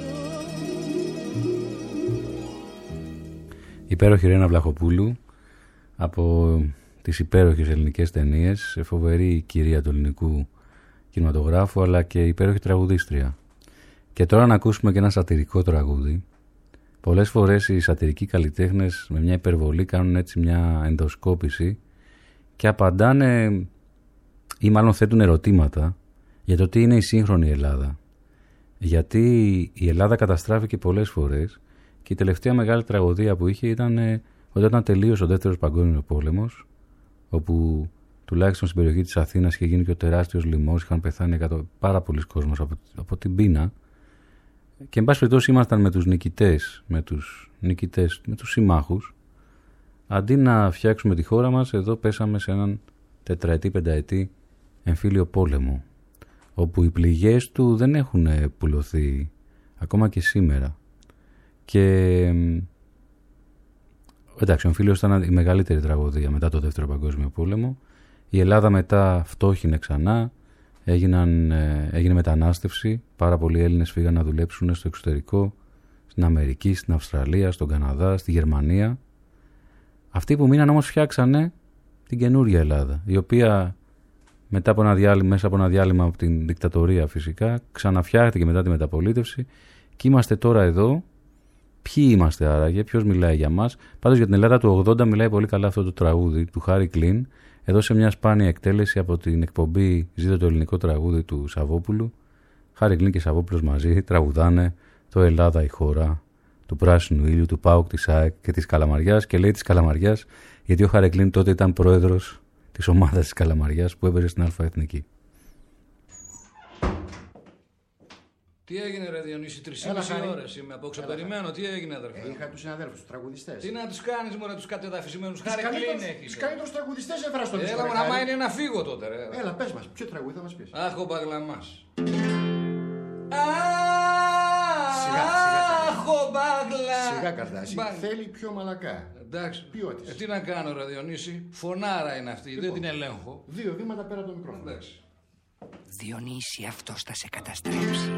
Υπέροχη Ρένα Βλαχοπούλου από τις υπέροχες ελληνικές ταινίες, φοβερή κυρία του ελληνικού κινηματογράφου, αλλά και υπέροχη τραγουδίστρια. Και τώρα να ακούσουμε και ένα σατυρικό τραγούδι. Πολλές φορές οι σατυρικοί καλλιτέχνες με μια υπερβολή κάνουν έτσι μια ενδοσκόπηση και απαντάνε ή μάλλον θέτουν ερωτήματα για το τι είναι η σύγχρονη Ελλάδα. Γιατί η Ελλάδα καταστράφηκε πολλές φορές και η τελευταία μεγάλη τραγωδία που είχε ήταν όταν τελείωσε ο Δεύτερος Παγκόσμιος Πόλεμος, όπου τουλάχιστον στην περιοχή της Αθήνας είχε γίνει και ο τεράστιος λοιμός, είχαν πεθάνει εκατό, πάρα πολλοί κόσμος από, από την πείνα. Και εν πάση περιπτώσει ήμασταν με τους νικητές, με τους νικητές, με τους συμμάχους. Αντί να φτιάξουμε τη χώρα μας, εδώ πέσαμε σε έναν τετραετή, πενταετή εμφύλιο πόλεμο, όπου οι πληγές του δεν έχουν πουλωθεί ακόμα και σήμερα. Και εντάξει, ο εμφύλιος ήταν η μεγαλύτερη τραγωδία μετά το Δεύτερο Παγκόσμιο Πόλεμο. Η Ελλάδα μετά φτώχινε ξανά, έγιναν, έγινε μετανάστευση, πάρα πολλοί Έλληνες φύγαν να δουλέψουν στο εξωτερικό, στην Αμερική, στην Αυστραλία, στον Καναδά, στη Γερμανία. Αυτοί που μείναν όμως φτιάξανε την καινούρια Ελλάδα, η οποία μετά από ένα διάλειμμα, μέσα από ένα διάλειμμα από την δικτατορία φυσικά, ξαναφτιάχτηκε μετά τη μεταπολίτευση και είμαστε τώρα εδώ. Ποιοι είμαστε άραγε, ποιος μιλάει για μας? Πάντως για την Ελλάδα του ογδόντα μιλάει πολύ καλά αυτό το τραγούδι του Χάρη Κλίν, εδώ σε μια σπάνια εκτέλεση από την εκπομπή «Ζήτω το ελληνικό τραγούδι» του Σαββόπουλου. Χάρη Κλίν και Σαββόπουλος μαζί τραγουδάνε το «Ελλάδα η χώρα» του Πράσινου Ήλιου, του ΠΑΟΚ, της ΑΕΚ και της Καλαμαριάς, και λέει της Καλαμαριάς γιατί ο Χάρη Κλίν τότε ήταν πρόεδρος της ομάδας της Καλαμαριάς που έπαιζε στην Α Εθνική. Τι έγινε ρε Διονύση, τρεις και μισή ώρες είμαι απόξω, περιμένω, τι έγινε αδερφέ? Ε, είχα τους συναδέλφους, τους τραγουδιστές. Τι να τους κάνεις μωρέ τους κατεδαφισμένους, Χάρη Κλίν έχεις. Τους καλύτερους τραγουδιστές έφερα στο δίσκο. Έλα μου να μ' είναι να φύγω τότε ρε. Έλα πες μας, ποιο τραγούδι θα μας πεις? Αχ ο Μπαγλαμάς. Αχ ο Μπαγλαμάς. Σιγά Καρδάση, θέλει πιο μαλακά. Εντάξει, ποιότης. Ε, τι να κάνω ρε Διονύση, φωνάρα είναι αυτή, δεν την ελέγχω. Δύο βήματα πέρα από το μικρόφωνο. Εντάξει. Διονύση, αυτός θα σε καταστρέψει.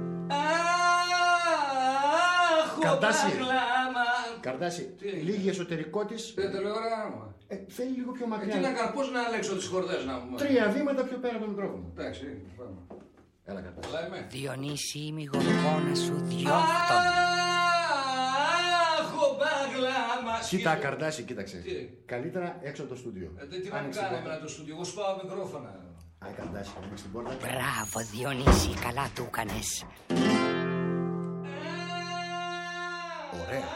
Καρδάση, Καρδάση, λίγη εσωτερικό της. Δεν τελειογράμμα. Ε, θέλει λίγο πιο μακριά. Ε, τι να κάνω, πώς να αλλάξω τις χορδές να μου. Τρία βήματα πιο πέρα από το μικρόφωνο. Εντάξει, πάμε. Έλα Καρδάση. Διονύση, είμαι η γοργόνα σου διόφθον. Αχ, ο Μπαγλαμάς. Κοίτα Καρδάση, κοίταξε. Τι? Καλύτερα έξω από το στούντιο. Ε, τι να μου κάνουμε το στούντιο, εγώ σπάω μικρόφωνα. Άι Καρδάση, ανοίξει την πόρτα. Μπράβο Διονύση, καλά του έκανες. Ωραία.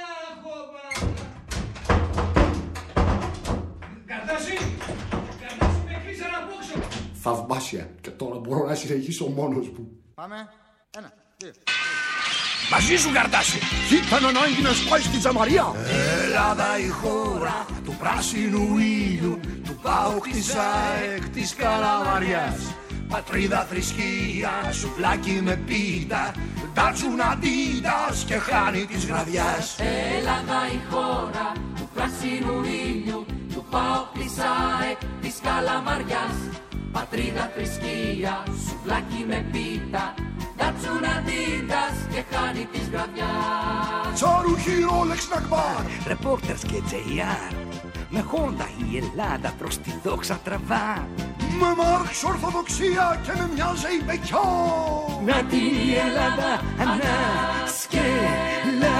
Καρδάση! Καρδάση, με κλείσανε από έξω! Θαυμάσια. Και τώρα μπορώ να συνεχίσω μόνος μου. Πάμε. Ένα, δύο. Μαζί σου Καρδάση! Ήταν ανάγκη να σπάει στη Τζαμαρία. Ελλάδα η χώρα του πράσινου ήλιου, του ΠΑΟΚ, της ΑΕΚ, της Καλαμαριάς. Πατρίδα, θρησκεία, σουβλάκι με πίτα, ντάτσουν αντίτας και χάνει της γραδιάς. Ελλάδα η χώρα του πράσινου ήλιου, του ΠΑΟΚ, της ΑΕΚ, της Καλαμαριάς. Πατρίδα, θρησκεία, σουβλάκι με πίτα, ντάτσουν αντίτας και χάνει της γραδιάς. Τσάρουχι, Ρόλεξ, Νακμπάρ, Ρεπόρτερς και τζέι αρ. Με Χόντα η Ελλάδα προς τη δόξα τραβά. Με Μάρξ ορθοδοξία και με μια ζεϊμπεκιά. Να την η Ελλάδα ανάσκελα.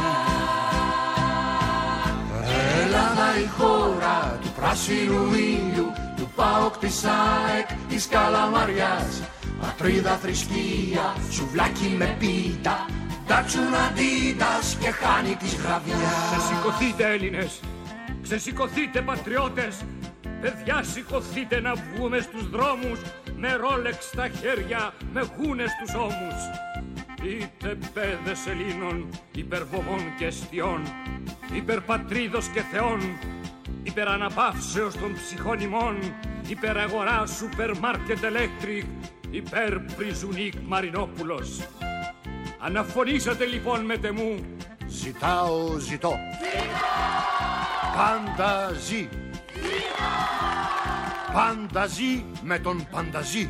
Ελλάδα η χώρα του πράσινου ήλιου, του ΠΑΟΚ, της ΑΕΚ, της Καλαμαριάς. Πατρίδα, θρησκεία, σουβλάκι με πίτα, ντάτσουν αντίτας και χάνει της γραδιάς. Ξεσηκωθείτε Έλληνες, ξεσηκωθείτε πατριώτες. Παιδιά, σηκωθείτε να βγούμε στους δρόμους, με ρόλεξ στα χέρια, με γούνες στους ώμους. είτε παιδες Ελλήνων, υπερβομών και αιστιών, υπερπατρίδος και θεών, υπεραναπαύσεως των ψυχών ημών, υπεραγορά σούπερ μάρκετ ηλέκτρικ, υπέρ Πριζουνίκ Μαρινόπουλος. Αναφωνήσατε λοιπόν με τεμού. Ζητάω, ζητώ. Πάντα ζει. Πάντα ζει με τον πανταζή.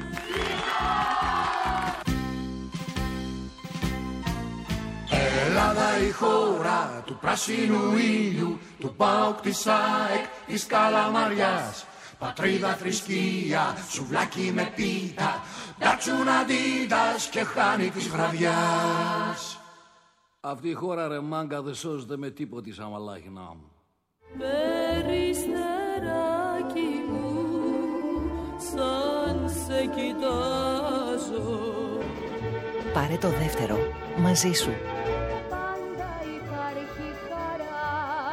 Ελλάδα η χώρα του πράσινου ήλιου, του ΠΑΟΚ, της ΑΕΚ, της Καλαμαριάς. Πατρίδα, θρησκεία, σουβλάκι με πίτα, ντάτσουν Αντίδας και χάνει της βραδιάς. Αυτή η χώρα ρε μάγκα δεν σώζεται με τίποτη σαν μαλάχινά μου. Περιστεράκι μου, σαν σε κοιτάζω. Πάρε το δεύτερο μαζί σου. Πάντα υπάρχει χαρά.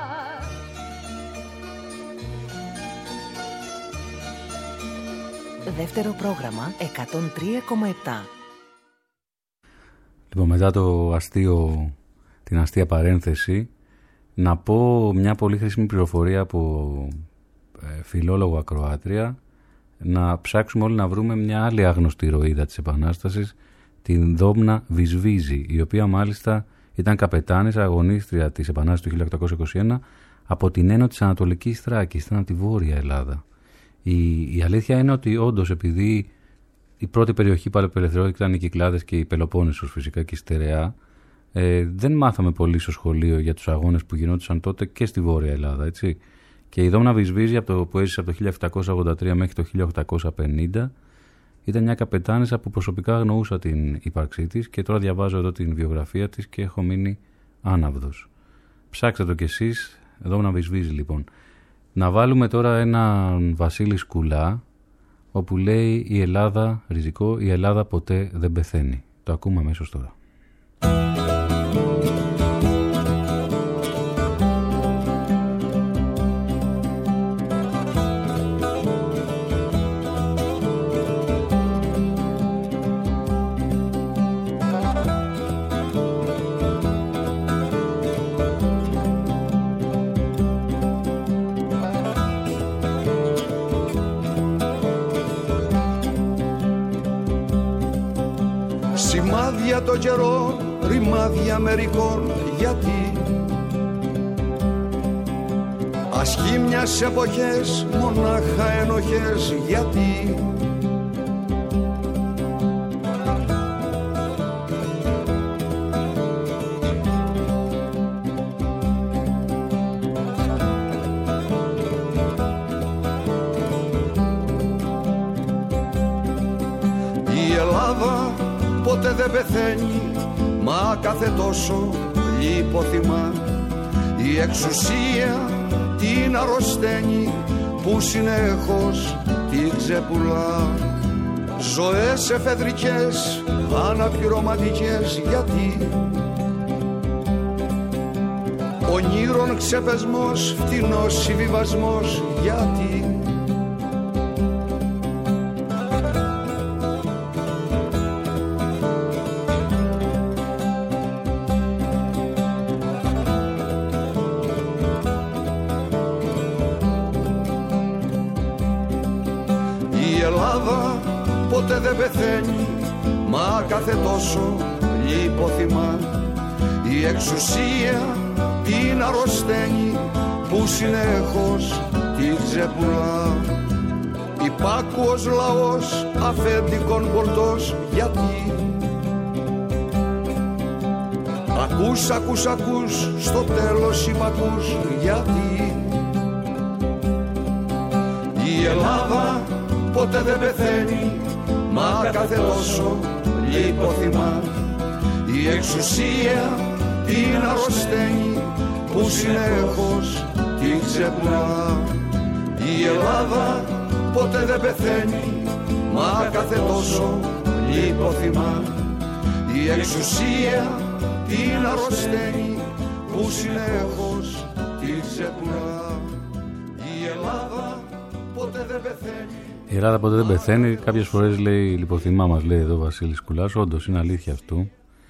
Δεύτερο πρόγραμμα εκατόν τρία κόμμα επτά. Λοιπόν, μετά το αστείο, την αστεία παρένθεση, να πω μια πολύ χρήσιμη πληροφορία από ε, φιλόλογο ακροάτρια, να ψάξουμε όλοι να βρούμε μια άλλη άγνωστη ηρωίδα της Επανάστασης, την Δόμνα Βυσβίζη, η οποία μάλιστα ήταν καπετάνισσα αγωνίστρια της Επανάστασης του χίλια οκτακόσια είκοσι ένα από την Ένω της Ανατολικής Θράκης, ήταν από τη Βόρεια Ελλάδα. Η, η αλήθεια είναι ότι όντως, επειδή η πρώτη περιοχή που απελευθερώθηκε ήταν οι Κυκλάδες και η Πελοπόννησος φυσικά και η Στερεά, ε, δεν μάθαμε πολύ στο σχολείο για τους αγώνες που γινόντουσαν τότε και στη Βόρεια Ελλάδα, έτσι. Και η Δόμνα Βυσβίζη, από το, που έζησε από το χίλια επτακόσια ογδόντα τρία μέχρι το χίλια οκτακόσια πενήντα, ήταν μια καπετάνισσα που προσωπικά αγνοούσα την ύπαρξή της και τώρα διαβάζω εδώ την βιογραφία της και έχω μείνει άναυδος. Ψάξτε το κι εσείς, Δόμνα Βυσβίζη λοιπόν. Να βάλουμε τώρα έναν Βασίλη Σκουλά, όπου λέει η Ελλάδα, ριζικό, η Ελλάδα ποτέ δεν πεθαίνει. Το ακούμε αμέσως τώρα. Σημάδια το καιρό, ρημάδια μερικών, γιατί ασχήμιας εποχές, μονάχα ενοχές, γιατί η Ελλάδα ποτέ δεν πεθαίνει, μα κάθε τόσο λιποθυμά. Η εξουσία την αρρωσταίνει, που συνέχως την ξεπουλά. Ζωές εφεδρικές, αναπληρωματικές, γιατί ονείρων ξεπεσμός, φτηνός συμβιβασμός, γιατί ποτέ δεν πεθαίνει, μα κάθε τόσο λιποθυμά. Η εξουσία την αρρωσταίνει, που συνέχως την ξεπουλά. Υπάκουος λαός, αφέντικον πολτός, γιατί ακούς, ακούς, ακούς, στο τέλος υπακούς, γιατί η Ελλάδα ποτέ δεν πεθαίνει, μα κάθε τόσο λιποθυμά. Η εξουσία την αρρωσταίνει, που συνέχως την ξεπουλά. Η Ελλάδα ποτέ δεν πεθαίνει, μα κάθε τόσο λιποθυμά. Η εξουσία την αρρωσταίνει, που συνέχως την ξεπουλά. Η Ελλάδα ποτέ δεν πεθαίνει. Η Ελλάδα ποτέ δεν πεθαίνει. Κάποιες φορές λέει λιποθυμά, μας λέει εδώ ο Βασίλης Κουλάς. Όντως είναι αλήθεια αυτού.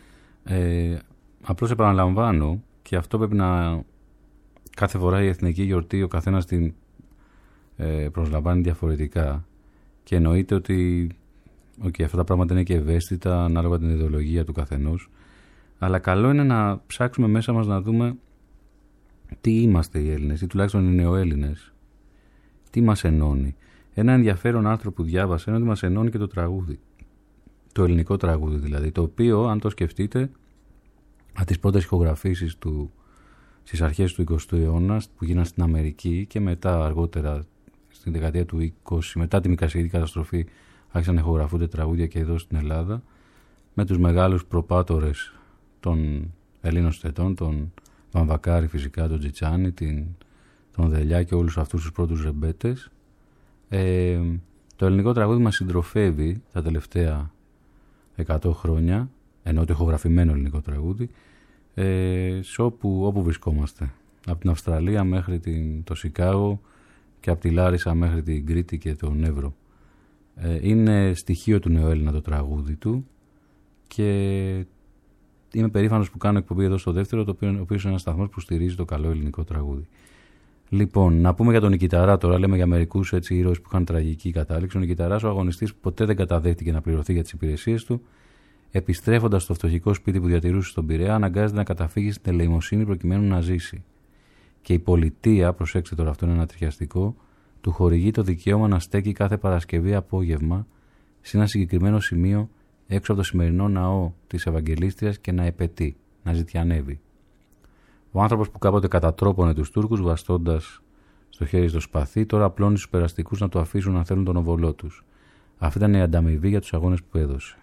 Ε, απλώς επαναλαμβάνω, και αυτό πρέπει να, κάθε φορά η εθνική γιορτή ο καθένας την ε, προσλαμβάνει διαφορετικά, και εννοείται ότι okay, αυτά τα πράγματα είναι και ευαίσθητα ανάλογα την ιδεολογία του καθενός, αλλά καλό είναι να ψάξουμε μέσα μας να δούμε τι είμαστε οι Έλληνες, ή τουλάχιστον οι νεοέλληνες, τι μας ενώνει. Ένα ενδιαφέρον άρθρο που διάβασα είναι ότι μας ενώνει και το τραγούδι, το ελληνικό τραγούδι δηλαδή, το οποίο, αν το σκεφτείτε, από τις πρώτες ηχογραφήσεις του στις αρχές του εικοστού αιώνα που γίναν στην Αμερική, και μετά αργότερα στην δεκαετία του είκοσι, μετά τη Μικρασιατική καταστροφή, άρχισαν να ηχογραφούνται τραγούδια και εδώ στην Ελλάδα, με τους μεγάλους προπάτορες των Ελλήνων στετών, τον Βαμβακάρη φυσικά, τον Τζιτσάνη, την, τον Δελιά και όλους αυτούς τους πρώτους ρεμπέτες. Ε, το ελληνικό τραγούδι μας συντροφεύει τα τελευταία εκατό χρόνια, ενώ το ηχογραφημένο ελληνικό τραγούδι, ε, σε όπου, όπου βρισκόμαστε. Από την Αυστραλία μέχρι την, το Σικάγο, και από τη Λάρισα μέχρι την Κρήτη και τον Εύρο. Ε, είναι στοιχείο του νεοέλληνα το τραγούδι του, και είμαι περήφανος που κάνω εκπομπή εδώ στο δεύτερο, το οποίο, ο οποίος είναι ένας σταθμός που στηρίζει το καλό ελληνικό τραγούδι. Λοιπόν, να πούμε για τον Νικηταρά τώρα. Λέμε για μερικούς έτσι ήρωες που είχαν τραγική κατάληξη. Ο Νικηταράς, ο αγωνιστής που ποτέ δεν καταδέχτηκε να πληρωθεί για τις υπηρεσίες του, επιστρέφοντας στο φτωχικό σπίτι που διατηρούσε στον Πειραιά, αναγκάζεται να καταφύγει στην ελεημοσύνη προκειμένου να ζήσει. Και η πολιτεία, προσέξτε τώρα, αυτό είναι ένα τριχιαστικό, του χορηγεί το δικαίωμα να στέκει κάθε Παρασκευή απόγευμα σε ένα συγκεκριμένο σημείο έξω από το σημερινό ναό της Ευαγγελίστριας και να επαιτεί, να ζητιανεύει. Ο άνθρωπος που κάποτε κατατρόπωνε τους Τούρκους βαστώντας στο χέρι στο σπαθί, τώρα απλώνει στους περαστικούς να το αφήσουν να θέλουν τον οβολό τους. Αυτή ήταν η ανταμοιβή για τους αγώνες που έδωσε.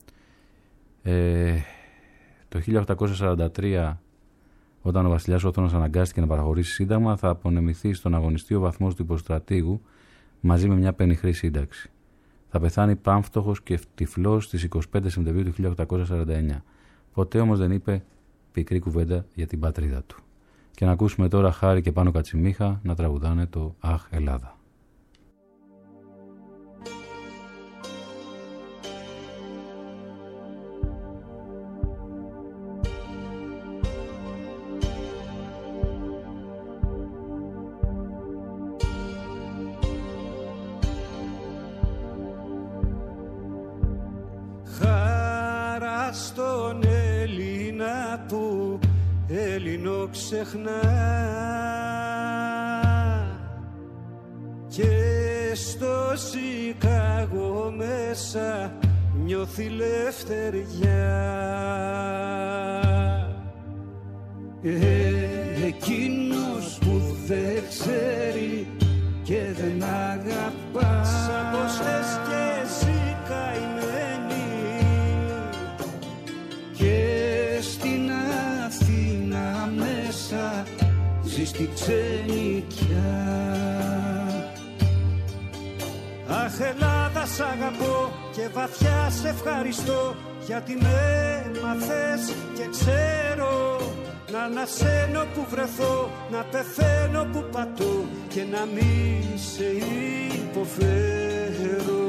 Ε, το χίλια οκτακόσια σαράντα τρία, όταν ο βασιλιάς Οθόνος αναγκάστηκε να παραχωρήσει σύνταγμα, θα απονεμηθεί στον αγωνιστή ο βαθμός του υποστρατήγου μαζί με μια πενιχρή σύνταξη. Θα πεθάνει πάμφτωχος και τυφλός στις εικοστή πέμπτη Σεπτεμβρίου του χίλια οκτακόσια σαράντα εννιά. Ποτέ όμως δεν είπε πικρή κουβέντα για την πατρίδα του. Και να ακούσουμε τώρα Χάρη και Πάνο Κατσιμίχα να τραγουδάνε το «Αχ, Ελλάδα». Στον Έλληνα που Έλληνο ξεχνά, και στο Σικάγο μέσα νιώθει ελευθεριά. Ε, εκείνος που δεν ξέρει και δεν αγαπά, σαν πως θες και εσύ καημένη, και στην Αθήνα μέσα ζεις τη ξενικιά. Αχ, Ελλάδα, σ' αγαπώ και βαθιά σε ευχαριστώ, γιατί με μαθες και ξέρω να ανασένω που βρεθώ, να πεθαίνω που πατώ και να μη σε υποφέρω.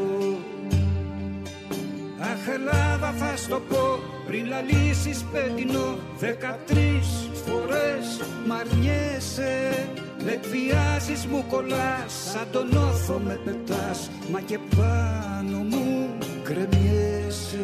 Αχ, Ελλάδα, θα στο πω πριν λαλήσεις πέτεινο, δεκατρείς φορές μ' αρνιέσαι. Με εκβιάζεις, μου κολλάς, σαν τον όθο με πετάς, μα και πάνω μου κρεμιέσαι.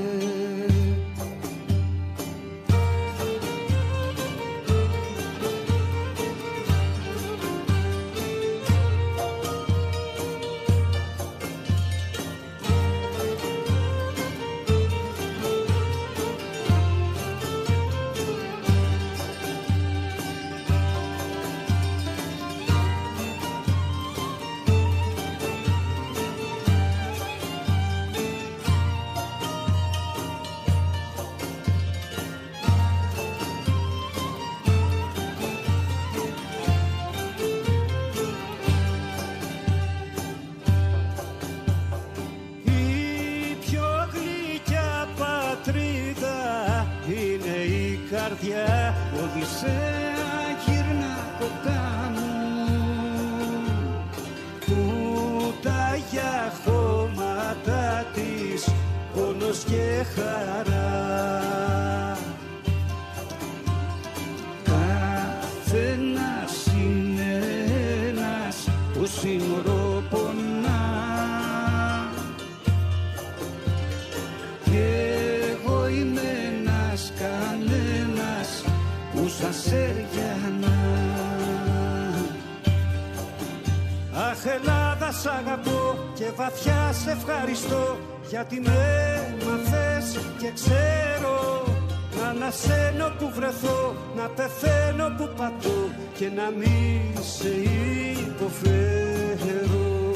Οδυσσέα γύρνα κοντά μου, που τα για χώματα της πόνος και χαρά. σύνορο πονά. Και εγώ είμαι ένας κανένας που σας έριανα. Αχ Ελλάδα σ' αγαπώ και βαθιά σε ευχαριστώ, γιατί με μαθες και ξέρω να ανασένω που βρεθώ, να πεθαίνω που πατώ και να μην σε υποφέρω.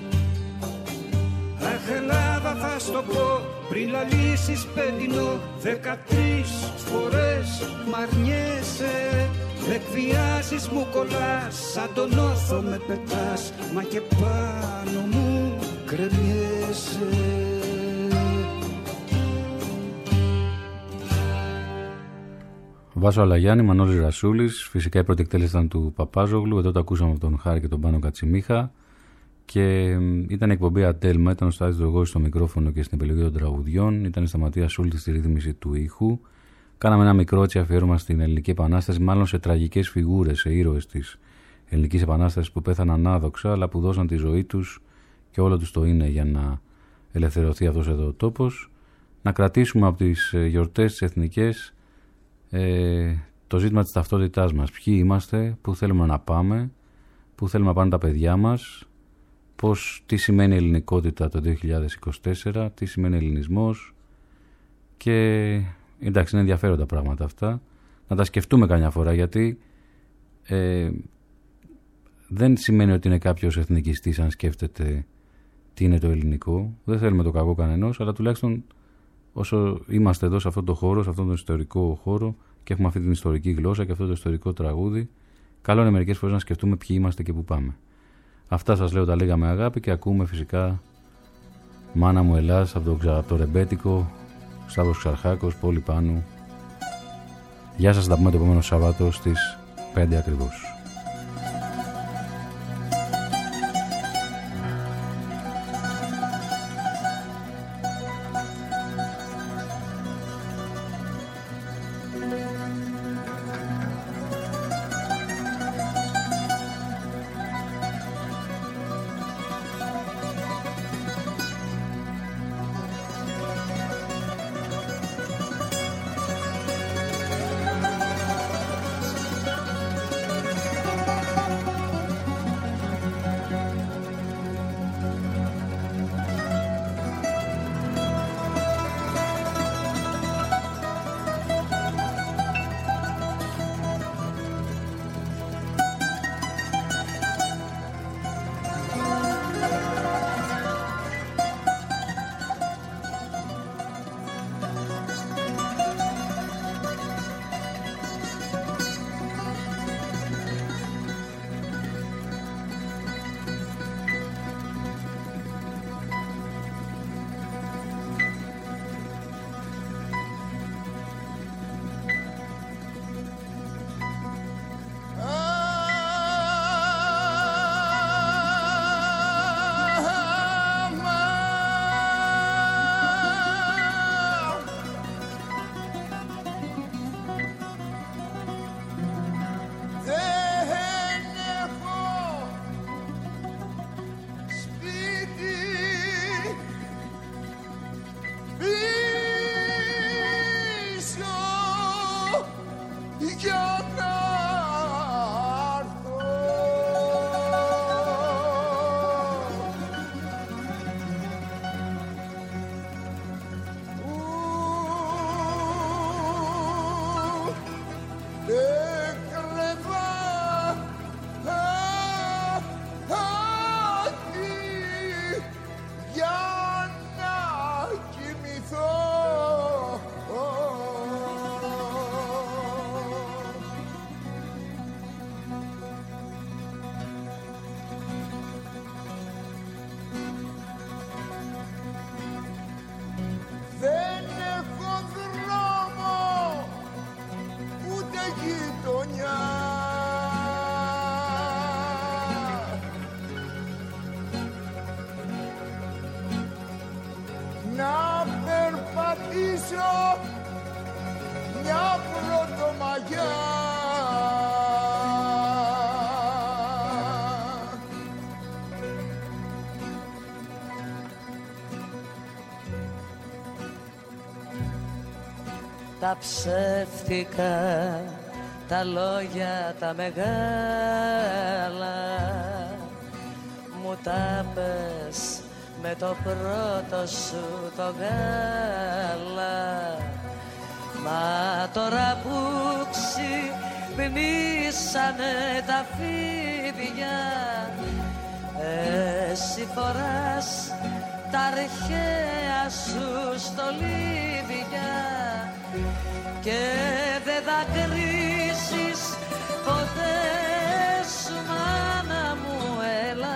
Αχ Ελλάδα θα σου το πω πριν λαλήσεις πεντινό, δεκατρεις φορές μ' αρνιέσαι. Εκβιάζεις, μου κολλάς, σαν τον όθο με πετάς, μα και πάνω μου κρεμιέσαι. Βάσο Αλαγιάννη, Μανώλης Ρασούλης. Φυσικά η πρώτη εκτέλεση ήταν του Παπάζογλου. Εδώ το ακούσαμε από τον Χάρη και τον Πάνο Κατσιμίχα. Και ήταν η εκπομπή Ατέλμα. Ήταν ο Στάθης Δρογός στο μικρόφωνο και στην επιλογή των τραγουδιών. Ήταν η Σταματία Σούλτη στη ρύθμιση του ήχου. Κάναμε ένα μικρό έτσι αφιέρωμα στην Ελληνική Επανάσταση, μάλλον σε τραγικές φιγούρες, σε ήρωες της Ελληνικής Επανάστασης που πέθαναν άδοξα, αλλά που δώσαν τη ζωή τους και όλο τους το είναι για να ελευθερωθεί αυτός εδώ ο τόπος. Να κρατήσουμε από τις γιορτές τις εθνικές ε, το ζήτημα της ταυτότητάς μας. Ποιοι είμαστε, πού θέλουμε να πάμε, πού θέλουμε να πάνε τα παιδιά μας, πώς, τι σημαίνει ελληνικότητα το δύο χιλιάδες είκοσι τέσσερα, τι σημαίνει ελληνισμός. Και εντάξει, είναι ενδιαφέροντα πράγματα αυτά. Να τα σκεφτούμε καμιά φορά, γιατί ε, δεν σημαίνει ότι είναι κάποιος εθνικιστής αν σκέφτεται τι είναι το ελληνικό. Δεν θέλουμε το κακό κανενός, αλλά τουλάχιστον όσο είμαστε εδώ σε αυτόν τον χώρο, σε αυτόν τον ιστορικό χώρο και έχουμε αυτή την ιστορική γλώσσα και αυτό το ιστορικό τραγούδι, καλό είναι μερικές φορές να σκεφτούμε ποιοι είμαστε και πού πάμε. Αυτά σας λέω, τα λέγαμε αγάπη, και ακούμε φυσικά Μάνα μου Ελλάς από το, από το ρεμπέτικο, Σταύρος Ξαρχάκος, Πόλη Πάνου. Γεια σας, θα τα πούμε το επόμενο Σαββάτο στις πέντε ακριβώς. τα ψεύτικα, τα λόγια τα μεγάλα μου τα πες με το πρώτο σου το γάλα. Μα τώρα που ξυπνήσανε τα φίδια, εσύ φοράς τα αρχαία σου στολίδια και δεν δακρύσεις ποτέ σου, μάνα μου, έλα,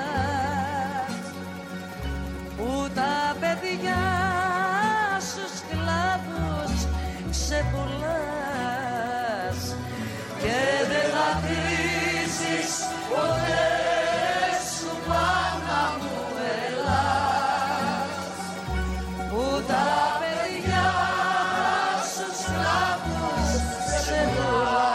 που τα παιδιά σου σκλάβους ξεπουλάς και δεν δακρύσεις ποτέ σου, μάνα μου, έλα, που τα παιδιά σου σκλάβους ξεπουλάς.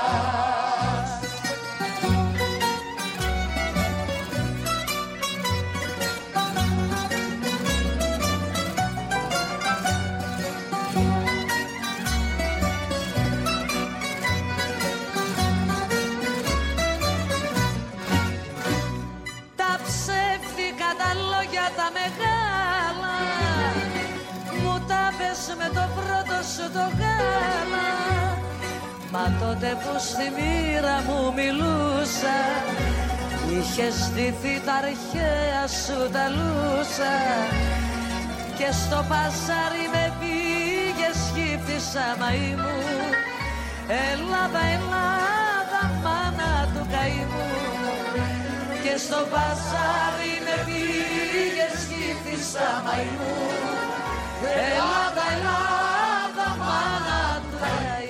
Τα μεγάλα μου τα πες με το πρώτο σου το γάλα. Μα τότε που στη μοίρα μου μιλούσα, είχες ντυθεί τα αρχαία σου τα λούσα και στο παζάρι με πήγες γύφτησα μαΐ-μου. Ελλάδα, Ελλάδα, μάνα του καημού, και στο παζάρι με πήγες γύφτησα μαΐ-μου. Ελλάδα, Ελλάδα, μάνα του καημού.